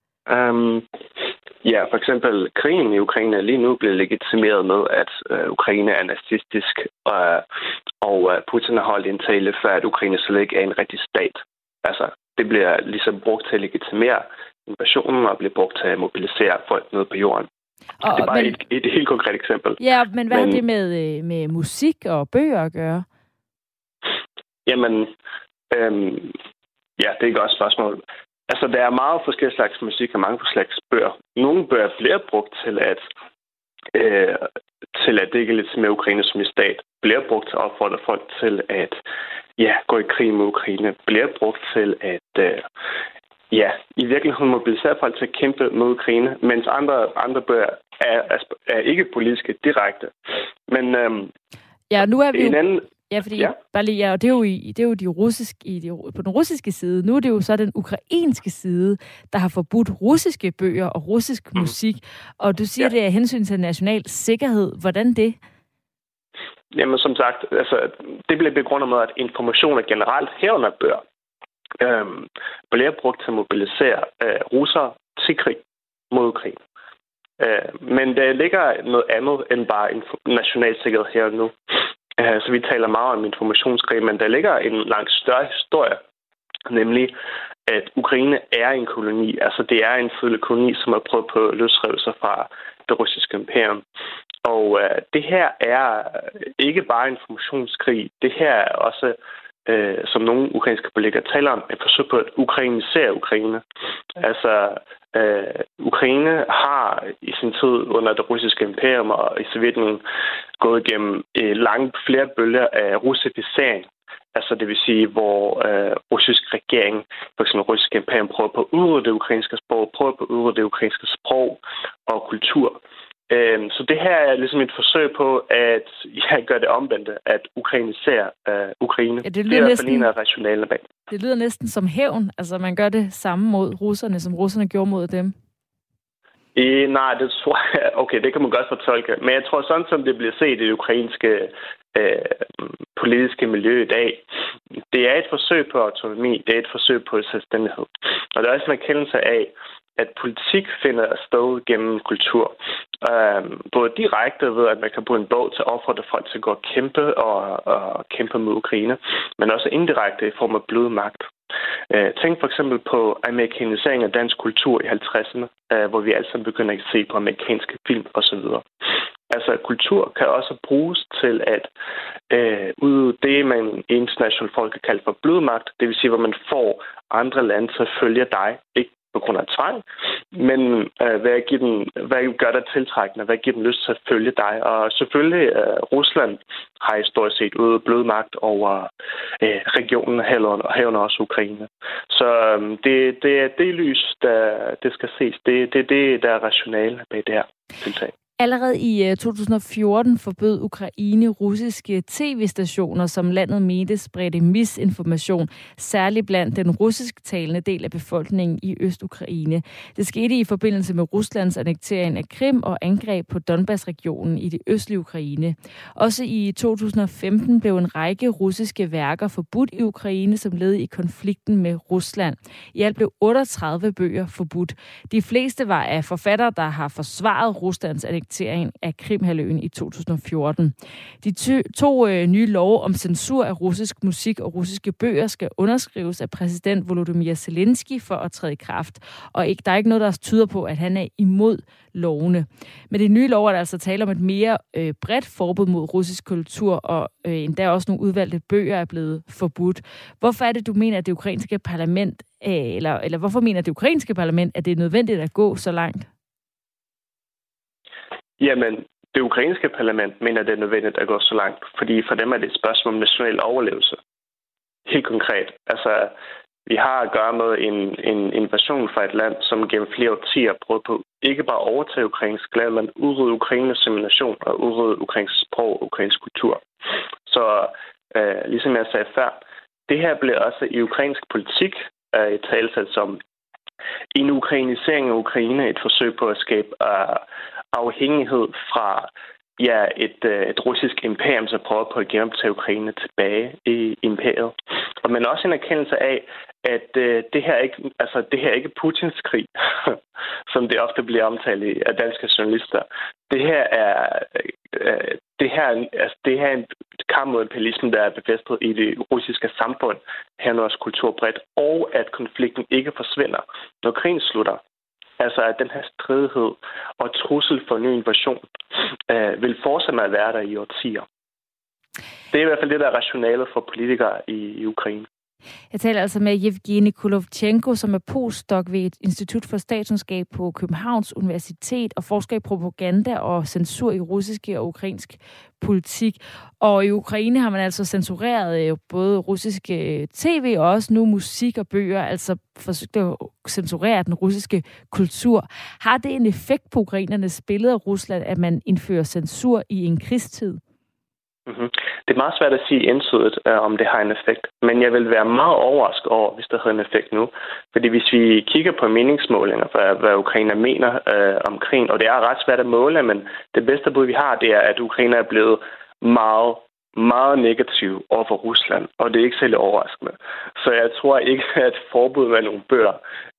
For eksempel krigen i Ukraine lige nu bliver legitimeret med, at Ukraine er nazistisk, og Putin har holdt en tale for, at Ukraine slet ikke er en rigtig stat. Altså, det bliver ligesom brugt til at legitimere invasionen og bliver brugt til at mobilisere folk nede på jorden. Det er bare et helt konkret eksempel. Ja, men hvad har det med musik og bøger at gøre? Jamen, det er et godt spørgsmål. Altså, der er meget forskellige slags musik og mange forskellige slags bøger. Nogle bøger bliver brugt til at legitimere Ukraine som en stat. Bliver brugt til at opfordre folk til at gå i krig med Ukraine. Bliver brugt til at i virkeligheden mobilisere folk til at kæmpe mod Ukraine, mens andre bøger er ikke politiske direkte. Men nu er vi en anden... Ja, fordi og det er jo på den russiske side. Nu er det jo så den ukrainske side, der har forbudt russiske bøger og russisk musik. Og du siger, det er hensyn til national sikkerhed. Hvordan det? Jamen, som sagt, altså, det bliver begrundet med, at informationer generelt herunder bøger bliver brugt til at mobilisere russere til krig mod Ukraine. Men der ligger noget andet end bare national sikkerhed her nu. Så vi taler meget om informationskrig, men der ligger en langt større historie, nemlig at Ukraine er en koloni. Altså det er en tidligere koloni, som har prøvet på løsrevelser fra det russiske imperium. Og det her er ikke bare informationskrig. Det her er også, som nogle ukrainske politikere taler om, et forsøg på at ukrainisere Ukraine. Altså Ukraine har i sin tid under det russiske imperium og i Sovjetunionen gået igennem langt flere bølger af russificering. Altså det vil sige, hvor russisk regering, for eksempel russisk imperium, prøver på at udrydde det ukrainske sprog, prøver på at udrydde det ukrainske sprog og kultur. Så det her er ligesom et forsøg på at gøre det omvendte, at ukrainisere Ukraine. Ja, det er i hvert fald en af rationalerne bag. Det lyder næsten som hævn. Altså man gør det samme mod russerne, som russerne gjorde mod dem. Nej, det tror jeg... Okay, det kan man godt fortolke. Men jeg tror sådan, som det bliver set i det ukrainske politiske miljø i dag, det er et forsøg på autonomi, det er et forsøg på selvstændighed. Og der er også en erkendelse af, at politik finder sted gennem kultur. Både direkte ved, at man kan bruge en bog til at opfordre folk til at gå og kæmpe og kæmpe mod Ukraine, men også indirekte i form af blød magt. Tænk for eksempel på amerikanisering af dansk kultur i 50'erne, hvor vi alle sammen begynder at se på amerikanske film osv. Altså kultur kan også bruges til at udøve det, man internationalt folk kan kalde for blød magt, det vil sige, hvor man får andre lande til at følge dig, ikke på grund af tvang, men hvad gør dig tiltrækkende, hvad giver dem lyst til at følge dig. Og selvfølgelig, Rusland har historisk set ude blødmagt over regionen, herunder også Ukraine. Så det er det lys, det skal ses. Det er det, der er rationale bag det her tiltag. Allerede i 2014 forbød Ukraine russiske tv-stationer, som landet mente spredte misinformation, særligt blandt den russisktalende del af befolkningen i Øst-Ukraine. Det skete i forbindelse med Ruslands annektering af Krim og angreb på Donbas-regionen i det østlige Ukraine. Også i 2015 blev en række russiske værker forbudt i Ukraine som led i konflikten med Rusland. I alt blev 38 bøger forbudt. De fleste var af forfattere, der har forsvaret Ruslands annektering af Krimhalvøen i 2014. De to nye love om censur af russisk musik og russiske bøger skal underskrives af præsident Volodymyr Zelensky for at træde i kraft. Og der er ikke noget, der tyder på, at han er imod lovene. Med de nye lov er der altså tale om et mere bredt forbud mod russisk kultur, og endda også nogle udvalgte bøger er blevet forbudt. Hvorfor er det, du mener, at det ukrainske parlament, eller hvorfor mener det ukrainske parlament, at det er nødvendigt at gå så langt? Jamen, det ukrainske parlament mener, det er nødvendigt at gå så langt, fordi for dem er det et spørgsmål om national overlevelse. Helt konkret. Altså, vi har at gøre med en invasion fra et land, som gennem flere årtier prøver på ikke bare at overtage ukrainsk land, men udrydde Ukraines som nation og udrydde ukrainsk sprog og ukrainsk kultur. Så ligesom jeg sagde før, det her bliver også i ukrainsk politik talsat som en ukrainisering af Ukraine, et forsøg på at skabe afhængighed fra et russisk imperium, som prøver på at genoptage Ukraine tilbage i imperiet. Og men også en erkendelse af, at det her ikke er Putins krig, som det ofte bliver omtalt af danske journalister. Det her er en kamp mod imperialismen, der er befæstet i det russiske samfund, herunder også kulturbredt, og at konflikten ikke forsvinder, når krigen slutter. Altså, at den her stridighed og trussel for en ny invasion vil fortsætte med at være der i årtier. Det er i hvert fald det, der er rationalet for politikere i Ukraine. Jeg taler altså med Yevgeni Kolovchenko, som er postdoc ved et institut for statskundskab på Københavns Universitet og forsker i propaganda og censur i russisk og ukrainsk politik. Og i Ukraine har man altså censureret både russiske tv og også nu musik og bøger, altså forsøgt at censurere den russiske kultur. Har det en effekt på ukrainernes billede af Rusland, at man indfører censur i en krigstid? Mm-hmm. Det er meget svært at sige entydigt, om det har en effekt. Men jeg vil være meget overrasket over, hvis der havde en effekt nu. Fordi hvis vi kigger på meningsmålinger for, hvad Ukraine mener om krigen, og det er ret svært at måle, men det bedste bud, vi har, det er, at Ukraine er blevet meget, meget negativ over for Rusland, og det er ikke særlig overraskende. Så jeg tror ikke, at forbud med nogle bøger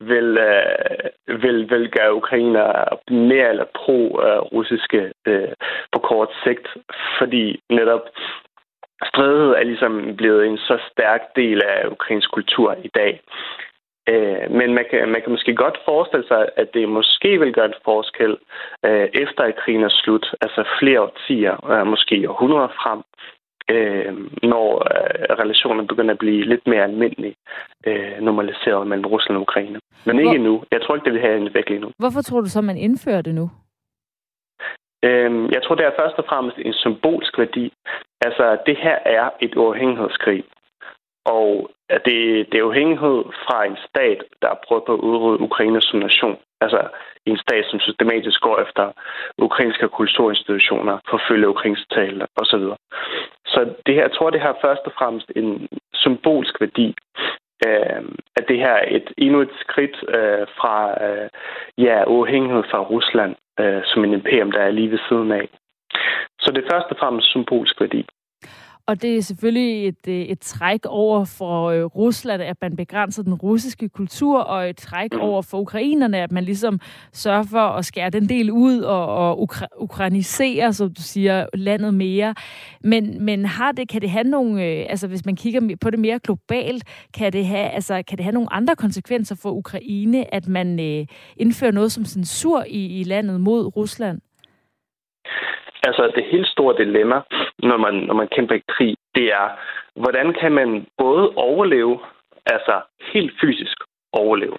vil gøre ukrainer mere eller pro-russiske på kort sigt, fordi netop stridighed er ligesom blevet en så stærk del af ukrainsk kultur i dag. Men man kan måske godt forestille sig, at det måske vil gøre en forskel efter at krigen er slut, altså flere årtier, måske århundreder frem, når relationerne begynder at blive lidt mere almindelige, normaliseret mellem Rusland og Ukraine. Men ikke nu. Jeg tror ikke, det vil have en effekt lige nu. Hvorfor tror du så, man indfører det nu? Jeg tror, det er først og fremmest en symbolsk værdi. Altså, det her er et uafhængighedskrig. Og det er uafhængighed fra en stat, der har prøvet på at udrydde Ukraine som nation. Altså en stat, som systematisk går efter ukrainske kulturinstitutioner, forfølger ukrainsk tale osv. Så det her, jeg tror, det har først og fremmest en symbolsk værdi. At det her er endnu et skridt fra uafhængighed fra Rusland som en imperium, der er lige ved siden af. Så det er først og fremmest symbolsk værdi. Og det er selvfølgelig et træk over for Rusland, at man begrænser den russiske kultur, og et træk over for ukrainerne, at man ligesom sørger for at skære den del ud og ukrainisere, som du siger, landet mere. Men kan det have nogle, altså hvis man kigger på det mere globalt, kan det have nogle andre konsekvenser for Ukraine, at man indfører noget som censur i landet mod Rusland? Altså, det helt store dilemma, når man kæmper i krig, det er, hvordan kan man både overleve, altså helt fysisk overleve,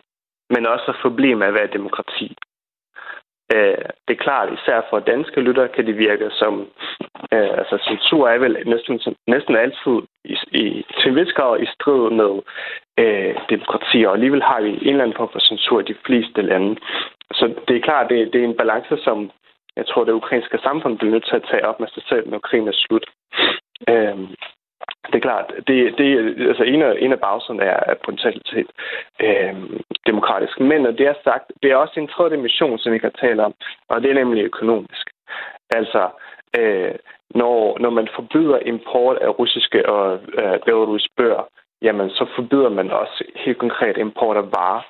men også at forblive med at være demokrati. Det er klart, især for danske lyttere kan det virke som... censur er vel næsten altid til en vis grad i strid med demokrati, og alligevel har vi en eller anden form for censur i de fleste lande. Så det er klart, det er en balance, som jeg tror, det ukrainske samfund bliver nødt til at tage op med sig selv, når krigen er slut. Det er klart, en af bagsiderne er potentielt demokratisk. Men når det er sagt, det er også en tredje dimension, som vi kan tale om, og det er nemlig økonomisk. Altså, når man forbyder import af russiske og belarusiske bøger, jamen så forbyder man også helt konkret import af varer.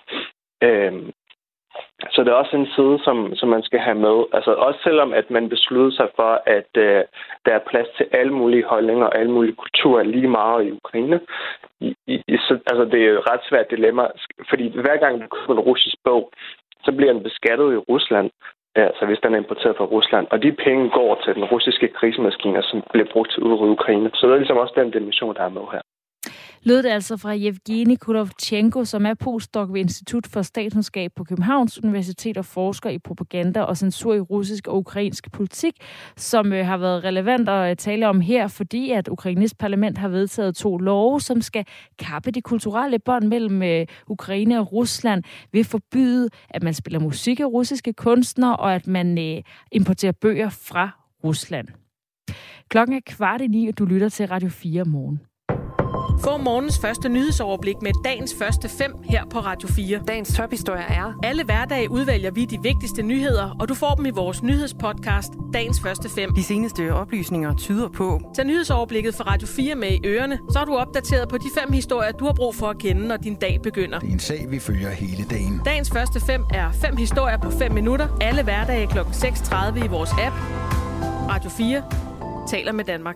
Så det er også en side, som man skal have med. Altså også selvom, at man beslutter sig for, at der er plads til alle mulige holdninger og alle mulige kulturer lige meget i Ukraine. Det er et ret svært dilemma, fordi hver gang du køber en russisk bog, så bliver den beskattet i Rusland, altså hvis den er importeret fra Rusland. Og de penge går til den russiske krigsmaskiner, som bliver brugt til at udrydde Ukraine. Så det er ligesom også den dimension, der er med her. Lød det altså fra Yevgeni Kulovchenko, som er postdoc ved Institut for Statskundskab på Københavns Universitet og forsker i propaganda og censur i russisk og ukrainsk politik, som har været relevant at tale om her, fordi at Ukraines parlament har vedtaget 2 love, som skal kappe de kulturelle bånd mellem Ukraine og Rusland ved at forbyde, at man spiller musik af russiske kunstnere og at man importerer bøger fra Rusland. Klokken er 8:15, og du lytter til Radio 4 morgen. Få morgens første nyhedsoverblik med dagens første 5 her på Radio 4. Dagens tophistorier er... Alle hverdage udvælger vi de vigtigste nyheder, og du får dem i vores nyhedspodcast, dagens første 5. De seneste oplysninger tyder på... Tag nyhedsoverblikket fra Radio 4 med i ørerne, så er du opdateret på de 5 historier, du har brug for at kende, når din dag begynder. Det er en sag, vi følger hele dagen. Dagens første 5 er 5 historier på 5 minutter. Alle hverdage kl. 6:30 i vores app. Radio 4 taler med Danmark.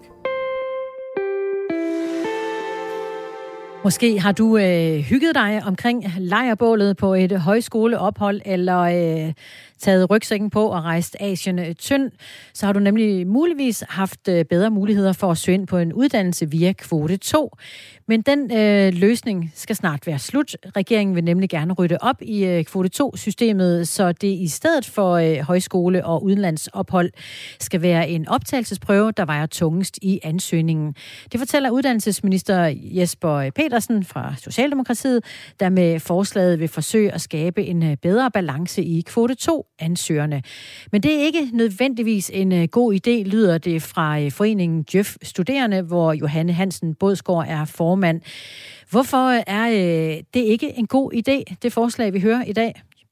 Måske har du hygget dig omkring lejrbålet på et højskoleophold, eller taget rygsækken på og rejst Asien tynd, så har du nemlig muligvis haft bedre muligheder for at søge ind på en uddannelse via kvote 2. Men den løsning skal snart være slut. Regeringen vil nemlig gerne rydde op i kvote 2-systemet, så det i stedet for højskole- og udenlandsophold skal være en optagelsesprøve, der vejer tungest i ansøgningen. Det fortæller uddannelsesminister Jesper Petersen fra Socialdemokratiet, der med forslaget vil forsøge at skabe en bedre balance i kvote 2-ansøgerne. Men det er ikke nødvendigvis en god idé, lyder det fra foreningen Djøf Studerende, hvor Johanne Hansen Bådsgaard er formand. Hvorfor er det ikke en god idé, det forslag, vi hører i dag?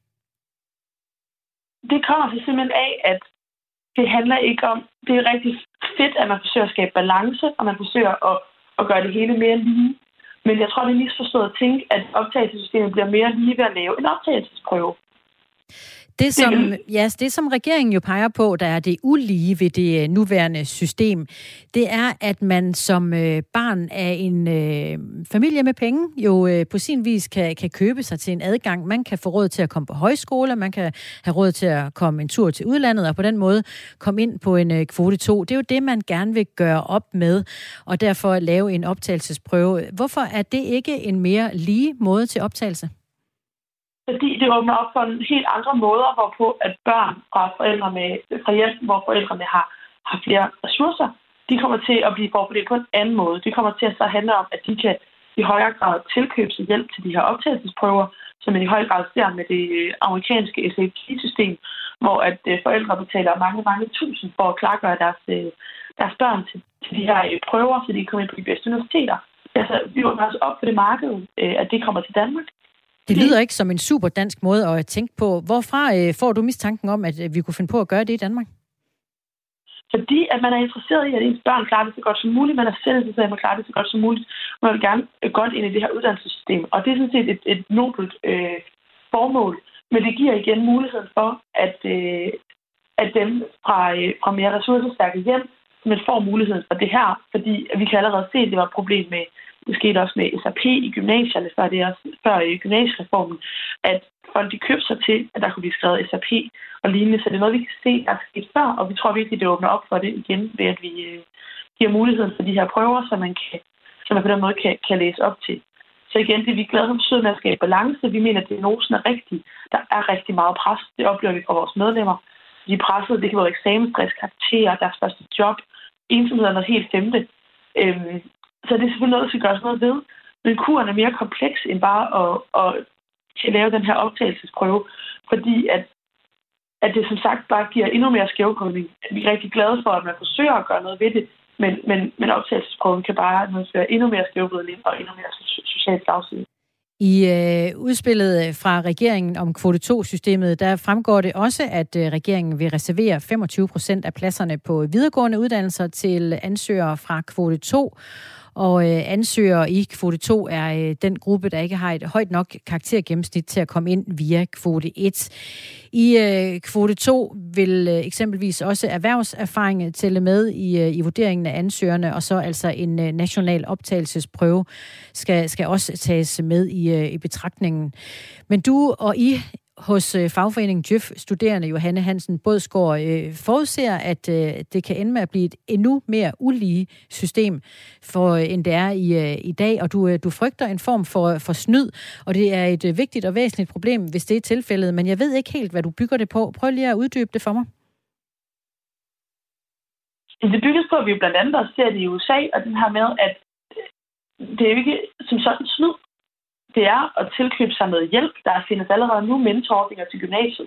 Det kommer simpelthen af, at det handler ikke om... Det er rigtig fedt, at man forsøger at skabe balance, og man forsøger at gøre det hele mere lige. Men jeg tror, det er misforstået at tænke, at optagelsessystemet bliver mere lige ved at lave en optagelsesprøve. Det, som regeringen jo peger på, der er det ulige ved det nuværende system, det er, at man som barn af en familie med penge jo på sin vis kan købe sig til en adgang. Man kan få råd til at komme på højskole, man kan have råd til at komme en tur til udlandet, og på den måde komme ind på en kvote 2. Det er jo det, man gerne vil gøre op med, og derfor lave en optagelsesprøve. Hvorfor er det ikke en mere lige måde til optagelse? Fordi det åbner op for en helt andre måder, hvorpå at børn fra hjem, hvor forældrene har flere ressourcer, de kommer til at blive forfordelt på en anden måde. Det kommer til at så handle om, at de kan i højere grad tilkøbe sig hjælp til de her optagelsesprøver, som man i høj grad ser med det amerikanske SAT-system, hvor at forældre betaler mange tusind for at klargøre deres børn til de her prøver, så de kommer ind på de bedste universiteter. Altså, vi åbner også op for det marked, at det kommer til Danmark. Det lyder ikke som en super dansk måde at tænke på. Hvorfra får du mistanken om, at vi kunne finde på at gøre det i Danmark? Fordi at man er interesseret i, at ens børn klarer det så godt som muligt. Man er selv interesseret i, at man klarer det så godt som muligt. Man vil gerne godt ind i det her uddannelsessystem. Og det er sådan set et nobelt formål. Men det giver igen muligheden for, at dem fra mere ressourcestærke hjem, man får muligheden for det her. Fordi vi kan allerede se, at det var et problem med... Det skete også med SAP i gymnasierne, før gymnasiereformen, at folk de købte sig til, at der kunne blive skrevet SAP og lignende. Så det er noget, vi kan se, der er sket før, og vi tror virkelig, det åbner op for det igen, ved at vi giver muligheden for de her prøver, så man på den måde kan læse op til. Så igen, det vi er glade for forsøget med at skabe balance. Vi mener, at diagnosen er rigtig. Der er rigtig meget pres. Det oplever vi fra vores medlemmer. De er presset, det kan være eksamensstress, karakterer, deres første job, ensomhed er noget helt femte. Så det er selvfølgelig noget, der skal gøres noget ved. Men kuren er mere kompleks end bare at lave den her optagelsesprøve, fordi at det som sagt bare giver endnu mere skævkodning. Vi er rigtig glade for, at man forsøger at gøre noget ved det, men optagelsesprøven kan bare medføre endnu mere skævkodning og endnu mere socialt slagside. I udspillet fra regeringen om kvote 2-systemet, der fremgår det også, at regeringen vil reservere 25% af pladserne på videregående uddannelser til ansøgere fra kvote 2. Og ansøgere i kvote 2 er den gruppe, der ikke har et højt nok karaktergennemsnit til at komme ind via kvote 1. I kvote 2 vil eksempelvis også erhvervserfaring tælle med i vurderingen af ansøgerne, og så altså en national optagelsesprøve skal også tages med i betragtningen. Men du og I hos fagforeningen Djøf Studerende, Johanne Hansen Bådsgaard, forudser, at det kan ende med at blive et endnu mere ulige system, end det er i dag, og du frygter en form for snyd, og det er et vigtigt og væsentligt problem, hvis det er tilfældet, men jeg ved ikke helt, hvad du bygger det på. Prøv lige at uddybe det for mig. Det bygges på, at vi blandt andet også ser det i USA, og den her med, at det er jo ikke som sådan snyd. Det er at tilkøbe sig noget hjælp. Der findes allerede nu mentorordninger til gymnasiet,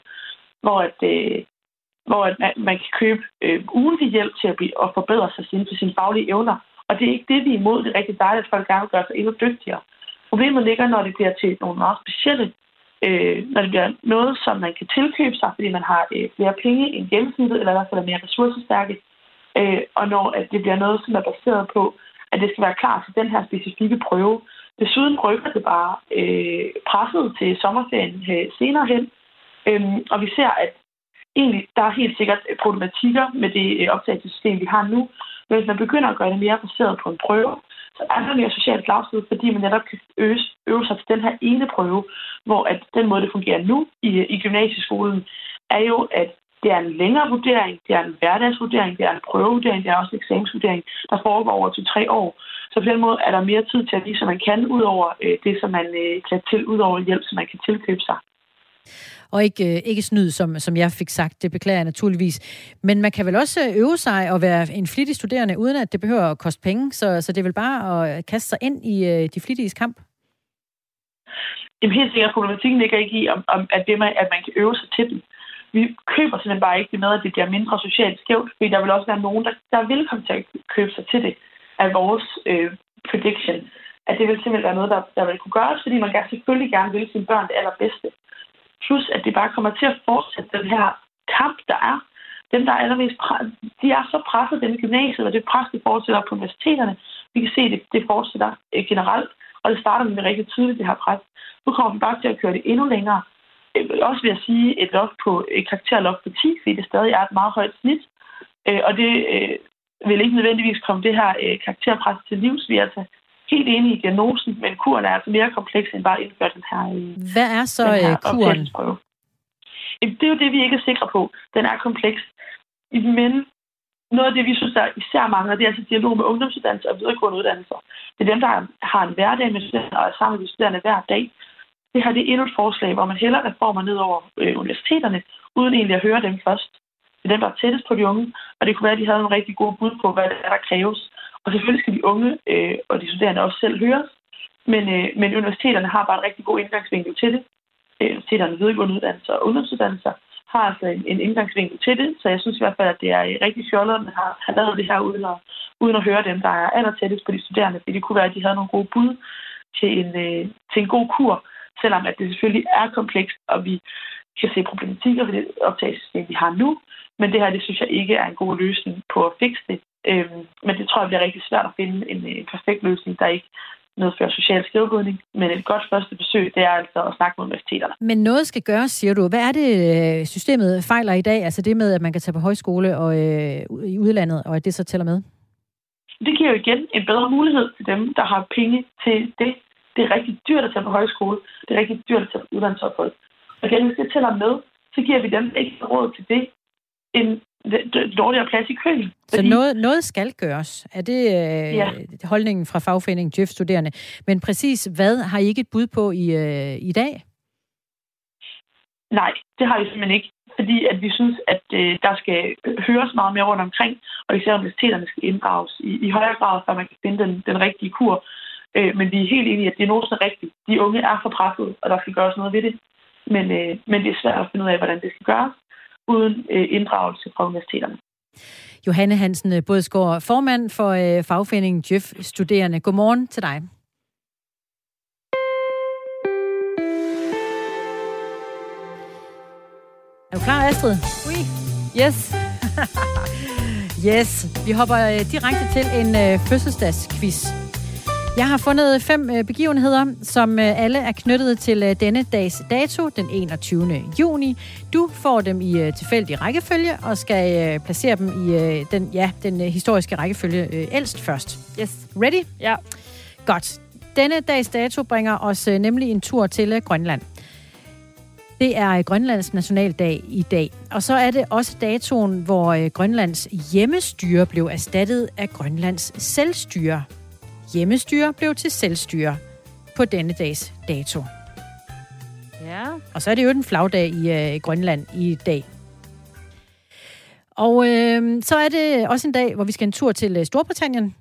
hvor man kan købe ugentlig hjælp til at forbedre sig inden for sine faglige evner. Og det er ikke det, vi er imod. Det er rigtig dejligt, at folk gerne vil gøre sig endnu dygtigere. Problemet ligger, når det bliver til nogle meget specielle, når det bliver noget, som man kan tilkøbe sig, fordi man har flere penge end gennemsnittet, eller i hvert fald er mere ressourcestærke. Og når det bliver noget, som er baseret på, at det skal være klar til den her specifikke prøve. Desuden rykker det bare presset til sommerferien senere hen. Og vi ser, at egentlig der er helt sikkert problematikker med det optagelsessystem, vi har nu. Men hvis man begynder at gøre det mere baseret på en prøve, så er der mere socialt slagside, fordi man netop kan øve sig til den her ene prøve, hvor at den måde, det fungerer nu i gymnasieskolen, er jo, at det er en længere vurdering, det er en hverdagsvurdering, det er en prøvevurdering, det er også en eksamensvurdering, der foregår over 2-3 år. Så på den måde er der mere tid til at vise, at man kan, ud over det, som man kan til, ud over hjælp, som man kan tilkøbe sig. Og ikke snyd, som jeg fik sagt, det beklager jeg naturligvis. Men man kan vel også øve sig og være en flittig studerende, uden at det behøver at koste penge, så det er vel bare at kaste sig ind i de flittiges kamp? Jamen helt sikkert, problematikken ligger ikke i, at man kan øve sig til den. Vi køber simpelthen bare ikke det med, at det bliver mindre socialt skævt, fordi der vil også være nogen, der vil komme til at købe sig til det af vores prediction. At det vil simpelthen være noget, der vil kunne gøres, fordi man selvfølgelig gerne vil sine børn det allerbedste. Plus, at det bare kommer til at fortsætte den her kamp, der er. Dem, der er allermest de er så presset, den gymnasiet, og det pres, det fortsætter på universiteterne. Vi kan se, at det fortsætter generelt, og det starter med rigtig tydeligt, det her pres. Nu kommer vi bare til at køre det endnu længere. Også vil jeg sige et karakterloft på 10, fordi det stadig er et meget højt snit. Og det vil ikke nødvendigvis komme det her karakterpres til livs. Vi er altså helt enige i diagnosen, men kuren er altså mere kompleks end bare at indføre den her. Hvad er så kuren? Det er jo det, vi ikke er sikre på. Den er kompleks. Men noget af det, vi synes, der især mangler, det er altså dialog med ungdomsuddannelser og videregående uddannelser. Det er dem, der har en hverdag med studerende og er sammen med studerende hver dag. Det her det er endnu et forslag, hvor man hælder reformer ned over universiteterne, uden egentlig at høre dem først. Det er dem, der er tættest på de unge, og det kunne være, at de havde nogle rigtig gode bud på, hvad der kræves. Og selvfølgelig skal de unge og de studerende også selv høres, men universiteterne har bare en rigtig god indgangsvinkel til det. Universiteterne, videregående uddannelser og ungdomsuddannelser har altså en indgangsvinkel til det, så jeg synes i hvert fald, at det er rigtig fjollet, at man har lavet det her uden at høre dem, der er allertættest på de studerende, fordi det kunne være, at de havde nogle gode bud til en god kur, selvom at det selvfølgelig er komplekst, og vi kan se problematikker ved det optagelsessystem, vi har nu. Men det her, det synes jeg ikke er en god løsning på at fikse det. Men det tror jeg bliver rigtig svært at finde en perfekt løsning, der ikke medfører social skævvridning. Men et godt første besøg, det er altså at snakke med universiteterne. Men noget skal gøres, siger du. Hvad er det, systemet fejler i dag? Altså det med, at man kan tage på højskole og i udlandet, og at det så tæller med? Det giver jo igen en bedre mulighed til dem, der har penge til det. Det er rigtig dyrt at tage på højskole. Det er rigtig dyrt at tage på uddannelsesophold. Og hvis det tæller med, så giver vi dem ekstra råd til det, end dårligere plads i køen. Så noget skal gøres. Er det holdningen fra fagforeningen Djøf Studerende? Men præcis hvad har I ikke et bud på i dag? Nej, det har vi simpelthen ikke. Fordi at vi synes, at der skal høres meget mere rundt omkring, og især universiteterne skal inddrages i højere grad, så man kan finde den rigtige kur. Men vi er helt enige i, at det er noget, der er rigtigt. De unge er for presset, og der skal gøres noget ved det. Men det er svært at finde ud af, hvordan det skal gøres, uden inddragelse fra universiteterne. Johanne Hansen Bådsgaard, formand for fagforeningen Djøf Studerende. Godmorgen til dig. Er du klar, Astrid? Oui. Yes. Yes. Vi hopper direkte til en fødselsdagsquiz. Jeg har fundet 5 begivenheder, som alle er knyttet til denne dags dato, den 21. juni. Du får dem i tilfældig rækkefølge og skal placere dem i den historiske rækkefølge ældst først. Yes. Ready? Ja. Godt. Denne dags dato bringer os nemlig en tur til Grønland. Det er Grønlands nationaldag i dag, og så er det også datoen, hvor Grønlands hjemmestyre blev erstattet af Grønlands selvstyre. Hjemmestyre blev til selvstyre på denne dags dato. Ja. Og så er det jo en flagdag i Grønland i dag. Og så er det også en dag, hvor vi skal en tur til Storbritannien.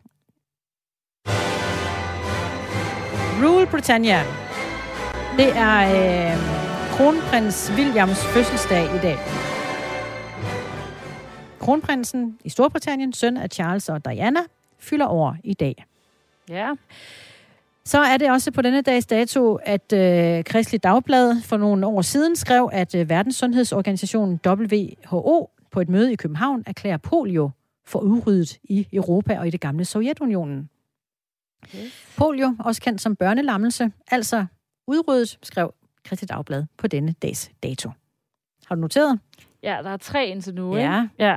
Rule Britannia. Det er kronprins Williams fødselsdag i dag. Kronprinsen i Storbritannien, søn af Charles og Diana, fylder år i dag. Ja. Så er det også på denne dags dato, at Kristeligt Dagblad for nogle år siden skrev, at Verdenssundhedsorganisationen WHO på et møde i København erklærer polio for udryddet i Europa og i det gamle Sovjetunionen. Okay. Polio, også kendt som børnelammelse, altså udryddet, skrev Kristeligt Dagblad på denne dags dato. Har du noteret? Ja, der er 3 indtil nu, ja. Ikke? Ja.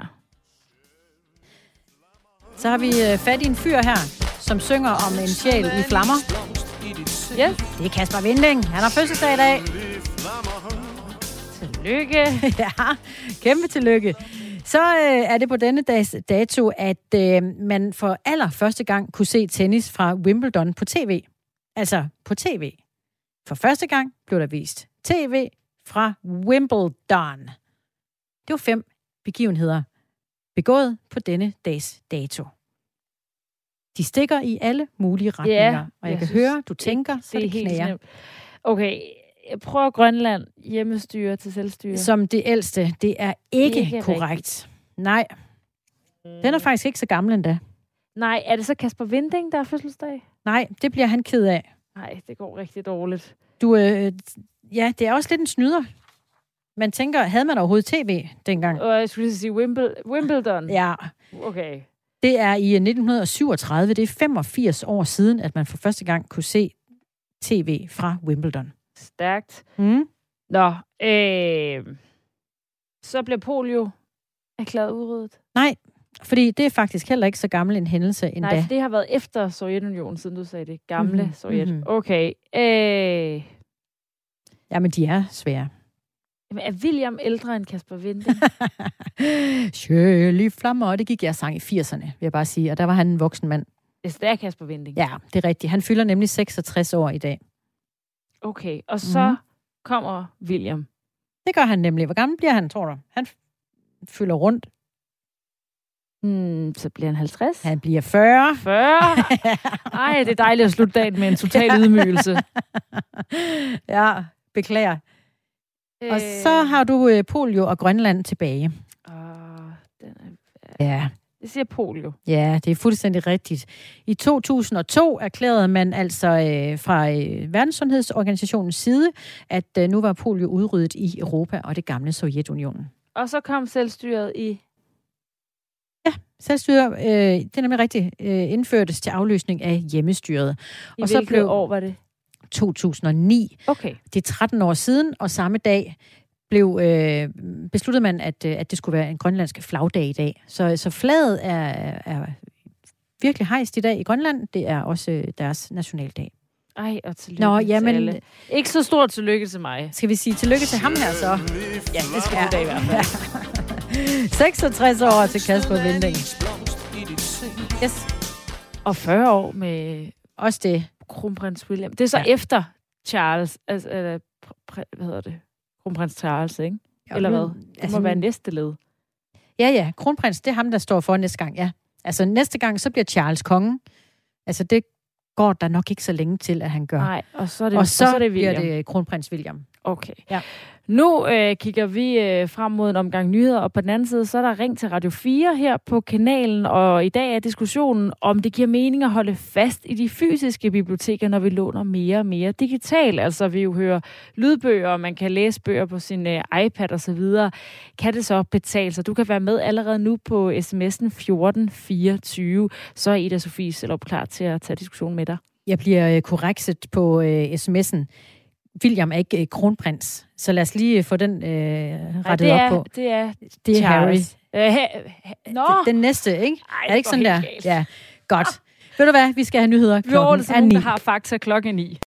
Så har vi fat i en fyr her, som synger om en sjæl i flammer. Ja. Det er Kasper Winding. Han har fødselsdag i dag. Tillykke. Ja, kæmpe tillykke. Så er det på denne dags dato, at man for allerførste gang kunne se tennis fra Wimbledon på tv. Altså på tv. For første gang blev der vist tv fra Wimbledon. Det var 5 begivenheder begået på denne dags dato. De stikker i alle mulige retninger, og jeg kan høre, du tænker, så det knager. Okay, jeg prøver Grønland, hjemmestyre til selvstyre. Som det ældste, det er ikke korrekt. Rigtigt. Nej, den er faktisk ikke så gammel endda. Nej, er det så Kasper Winding, der er fødselsdag? Nej, det bliver han ked af. Nej, det går rigtig dårligt. Ja, det er også lidt en snyder. Man tænker, havde man overhovedet tv dengang? Jeg skulle sige Wimbledon. Ja. Okay. Det er i 1937, det er 85 år siden, at man for første gang kunne se tv fra Wimbledon. Stærkt. Mm. Nå, så blev polio erklæret udryddet? Nej, fordi det er faktisk heller ikke så gammel en hændelse endda. Nej, for det har været efter Sovjetunionen, siden du sagde det. Gamle Sovjet. Mm-hmm. Okay. Jamen, de er svære. Jamen, er William ældre end Kasper Winding? Sjæl i flammer, det gik jeg sang i 80'erne, vil jeg bare sige. Og der var han en voksen mand. Det er Kasper Winding? Ja, det er rigtigt. Han fylder nemlig 66 år i dag. Okay, og så kommer William. Det gør han nemlig. Hvor gammel bliver han, tror du? Han fylder rundt. Så bliver han 50? Han bliver 40. 40? Ej, det er dejligt at slutte dagen med en total ydmygelse. Ja, beklager. Og så har du polio og Grønland tilbage. Ja. Det siger polio. Ja, det er fuldstændig rigtigt. I 2002 erklærede man altså fra Verdenssundhedsorganisationens side, at nu var polio udryddet i Europa og det gamle Sovjetunionen. Og så kom selvstyret i... Ja, selvstyret, det er nemlig rigtigt, indførtes til afløsning af hjemmestyret. Og så blev år var det? 2009. Okay. Det er 13 år siden, og samme dag besluttede man, at det skulle være en grønlandsk flagdag i dag. Så flaget er virkelig hejst i dag i Grønland. Det er også deres nationaldag. Ej, og tillykke til alle. Ikke så stort tillykke til mig. Skal vi sige tillykke til ham her så? Ja, det skal vi da i hvert fald. 66 år til Kasper Winding. Yes. Og 40 år med også det. Kronprins William. Det er så efter Charles, altså, hvad hedder det? Kronprins Charles, ikke? Eller hvad? Det må være næste led. Ja. Kronprins, det er ham, der står for næste gang, ja. Altså næste gang, så bliver Charles kongen. Altså det går der nok ikke så længe til, at han gør. Nej, og så er det bliver det kronprins William. Okay. Ja. Nu kigger vi frem mod en omgang nyheder, og på den anden side, så er der ring til Radio 4 her på kanalen, og i dag er diskussionen, om det giver mening at holde fast i de fysiske biblioteker, når vi låner mere og mere digitalt. Altså vi jo hører lydbøger, og man kan læse bøger på sin iPad og så videre. Kan det så betale sig? Du kan være med allerede nu på sms'en 1424, så er Ida Sofie selv klar til at tage diskussionen med dig. Jeg bliver korrekset på sms'en. William er ikke kronprins, så lad os lige få den rettet op på. Det er Harry. Den næste, ikke? Ej, er det ikke sådan der? Galt. Ja, godt. Ved du hvad? Vi skal have nyheder klokken er 9. Der har fakta klokken 9.